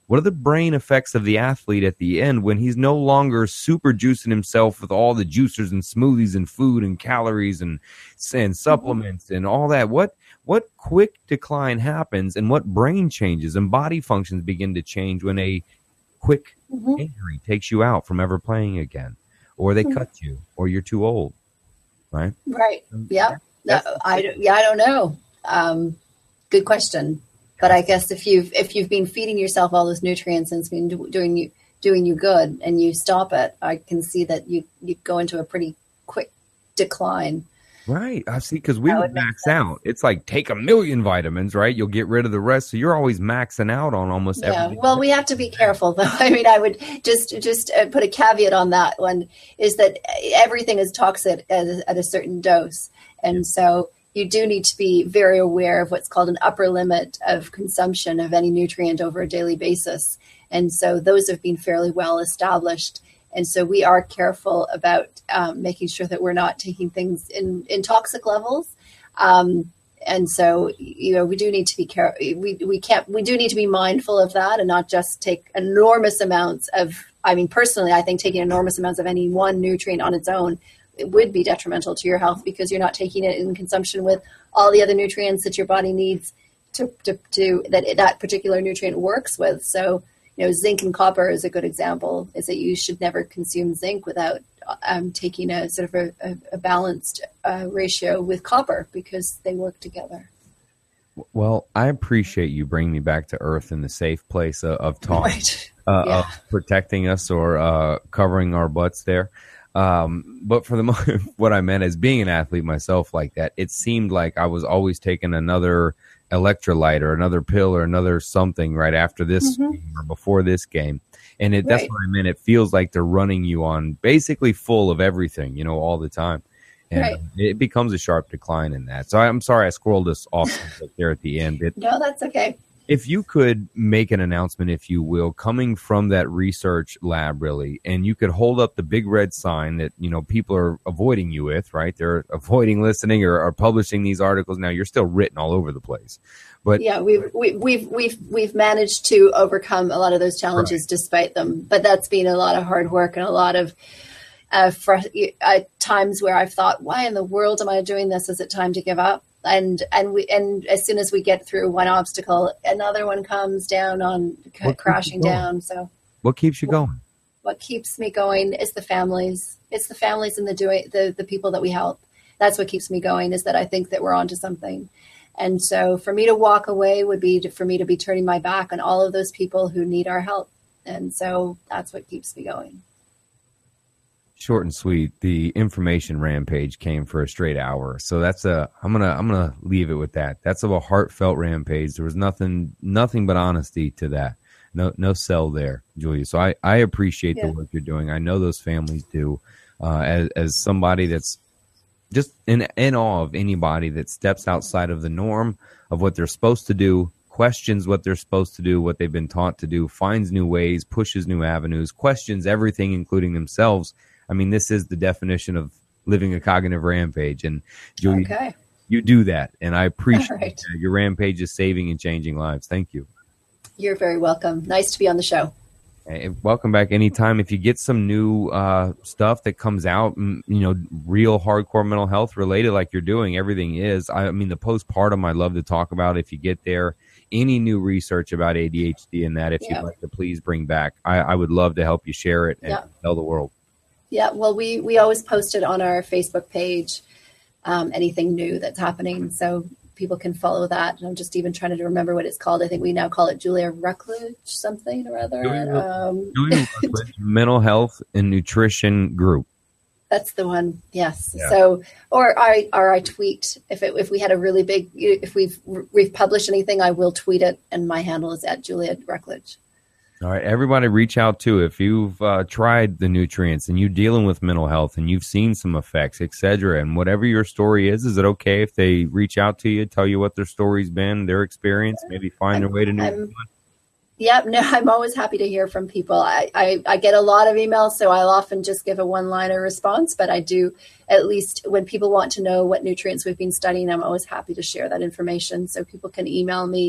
What are the brain effects of the athlete at the end when he's no longer super juicing himself with all the juicers and smoothies and food and calories and, and supplements mm-hmm. and all that? What what quick decline happens and what brain changes and body functions begin to change when a quick mm-hmm. injury takes you out from ever playing again, or they mm-hmm. cut you, or you're too old, right? Right. Yeah. No, I, yeah, I don't know. Um, good question. But I guess if you've if you've been feeding yourself all those nutrients and it's been do, doing you doing you good, and you stop it, I can see that you you go into a pretty quick decline. Right. I see, because we would max out. It's like take a million vitamins, right? You'll get rid of the rest. So you're always maxing out on almost yeah. everything. Well, we have to be careful, though. I mean, I would just just uh, put a caveat on that one, is that everything is toxic at, at a certain dose. And so you do need to be very aware of what's called an upper limit of consumption of any nutrient over a daily basis. And so those have been fairly well established. And so we are careful about um, making sure that we're not taking things in, in toxic levels. Um, and so, you know, we do need to be careful. We, we can't, we do need to be mindful of that and not just take enormous amounts of, I mean, personally, I think taking enormous amounts of any one nutrient on its own, it would be detrimental to your health, because you're not taking it in consumption with all the other nutrients that your body needs to, to, to that that particular nutrient works with. So, you know, zinc and copper is a good example, is that you should never consume zinc without um, taking a sort of a, a, a balanced uh, ratio with copper, because they work together. Well, I appreciate you bringing me back to earth in the safe place of, of talk, right. uh, yeah. of protecting us or uh, covering our butts there. Um, but for the moment, what I meant is being an athlete myself like that, it seemed like I was always taking another electrolyte or another pill or another something right after this mm-hmm. game or before this game. And it, right. that's what I meant. It feels like they're running you on basically full of everything, you know, all the time. And right. it becomes a sharp decline in that. So I'm sorry I squirreled us off there at the end. It, no, that's okay. If you could make an announcement, if you will, coming from that research lab, really, and you could hold up the big red sign that, you know, people are avoiding you with, right? They're avoiding listening or are publishing these articles. Now you're still written all over the place, but yeah, we've we, we've we've we've managed to overcome a lot of those challenges right. despite them. But that's been a lot of hard work and a lot of uh, fr- uh, times where I've thought, why in the world am I doing this? Is it time to give up? And and we and as soon as we get through one obstacle, another one comes down on c- crashing down. So what keeps you going? What keeps me going is the families. It's the families and the doing the the people that we help. That's what keeps me going, is that I think that we're onto something. And so for me to walk away would be to, for me to be turning my back on all of those people who need our help. And so that's what keeps me going. Short and sweet. The information rampage came for a straight hour, so that's a. I'm gonna. I'm gonna leave it with that. That's of a heartfelt rampage. There was nothing, nothing but honesty to that. No, no sell there, Julia. So I, I appreciate yeah. the work you're doing. I know those families do. Uh, as as somebody that's just in in awe of anybody that steps outside of the norm of what they're supposed to do, questions what they're supposed to do, what they've been taught to do, finds new ways, pushes new avenues, questions everything, including themselves. I mean, this is the definition of living a cognitive rampage. And Julia, okay. you do that. And I appreciate right. that. Your rampage is saving and changing lives. Thank you. You're very welcome. Nice to be on the show. Hey, welcome back anytime. If you get some new uh, stuff that comes out, you know, real hardcore mental health related like you're doing, everything is. I mean, the postpartum I'd love to talk about if you get there. Any new research about A D H D and that, if yeah. you'd like to please bring back. I, I would love to help you share it and yeah. tell the world. Yeah, well, we, we always post it on our Facebook page, um, anything new that's happening, so people can follow that. And I'm just even trying to remember what it's called. I think we now call it Julia Ruckledge something or other. Julia, um, Julia Ruckledge Mental Health and Nutrition Group. That's the one, yes. Yeah. So, or I or I tweet if it, if we had a really big, if we've we've published anything, I will tweet it, and my handle is at Julia Ruckledge. All right, everybody reach out too. If you've uh, tried the nutrients and you're dealing with mental health and you've seen some effects, et cetera, and whatever your story is, is it okay if they reach out to you, tell you what their story's been, their experience, maybe find I'm, their way to new? I'm, yep, no, I'm always happy to hear from people. I, I, I get a lot of emails, so I'll often just give a one-liner response, but I do, at least when people want to know what nutrients we've been studying, I'm always happy to share that information. So people can email me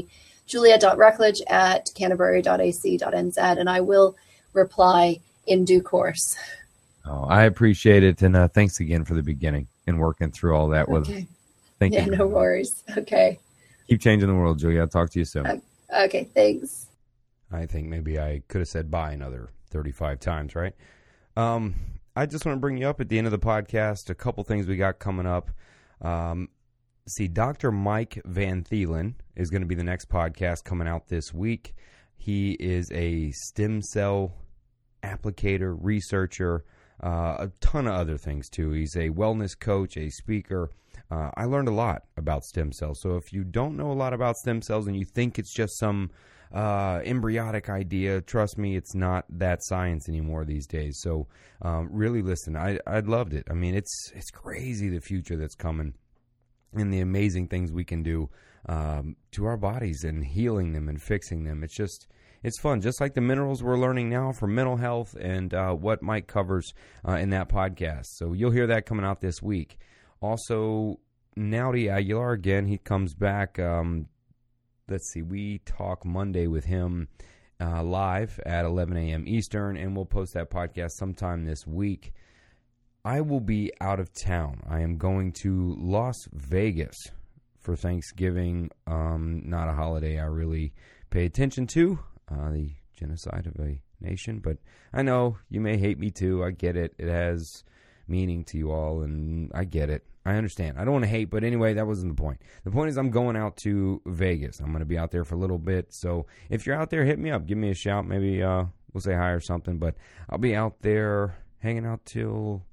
julia.ruckledge at canterbury.ac.nz, and I will reply in due course. Oh, I appreciate it. And uh, thanks again for the beginning and working through all that with Okay. us. Thank yeah, you. no worries. Okay. Keep changing the world, Julia. I'll talk to you soon. Uh, okay, thanks. I think maybe I could have said bye another thirty-five times, right? Um, I just want to bring you up at the end of the podcast, a couple things we got coming up. Um, see, Doctor Mike Van Thielen is going to be the next podcast coming out this week. He is a stem cell applicator, researcher, uh, a ton of other things too. He's a wellness coach, a speaker. Uh, I learned a lot about stem cells. So if you don't know a lot about stem cells and you think it's just some uh, embryonic idea, trust me, it's not that science anymore these days. So um, really listen, I, I loved it. I mean, it's it's crazy the future that's coming and the amazing things we can do um, to our bodies and healing them and fixing them. It's just, it's fun. Just like the minerals we're learning now for mental health and uh, what Mike covers uh, in that podcast. So you'll hear that coming out this week. Also, Naudi Aguilar, again, he comes back. Um, let's see, we talk Monday with him uh, live at eleven a.m. Eastern, and we'll post that podcast sometime this week. I will be out of town. I am going to Las Vegas for Thanksgiving. Um, not a holiday I really pay attention to, uh, the genocide of a nation. But I know you may hate me too. I get it. It has meaning to you all, and I get it. I understand. I don't want to hate, but anyway, that wasn't the point. The point is I'm going out to Vegas. I'm going to be out there for a little bit. So if you're out there, hit me up. Give me a shout. Maybe uh, we'll say hi or something. But I'll be out there hanging out till,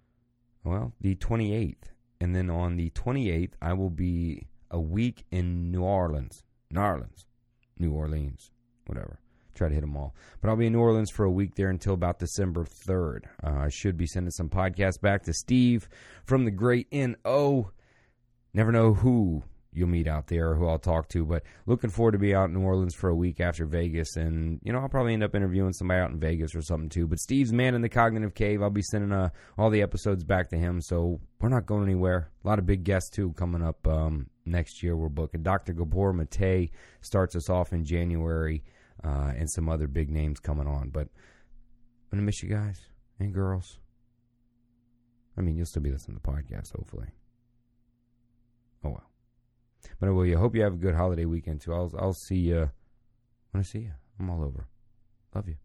well, the twenty-eighth. And then on the twenty-eighth, I will be a week in New Orleans. New Orleans. New Orleans. Whatever. Try to hit them all. But I'll be in New Orleans for a week there until about December third. Uh, I should be sending some podcasts back to Steve from the great N O. Never know who you'll meet out there or who I'll talk to, but looking forward to be out in New Orleans for a week after Vegas. And, you know, I'll probably end up interviewing somebody out in Vegas or something too. But Steve's man in the cognitive cave. I'll be sending uh, all the episodes back to him. So we're not going anywhere. A lot of big guests too coming up um, next year. We're booking. Doctor Gabor Mate starts us off in January. Uh, and some other big names coming on. But I'm going to miss you guys and girls. I mean, you'll still be listening to the podcast, hopefully. Oh, well. But I will. You hope you have a good holiday weekend, too. I'll, I'll see you when I see you. I'm all over. Love you.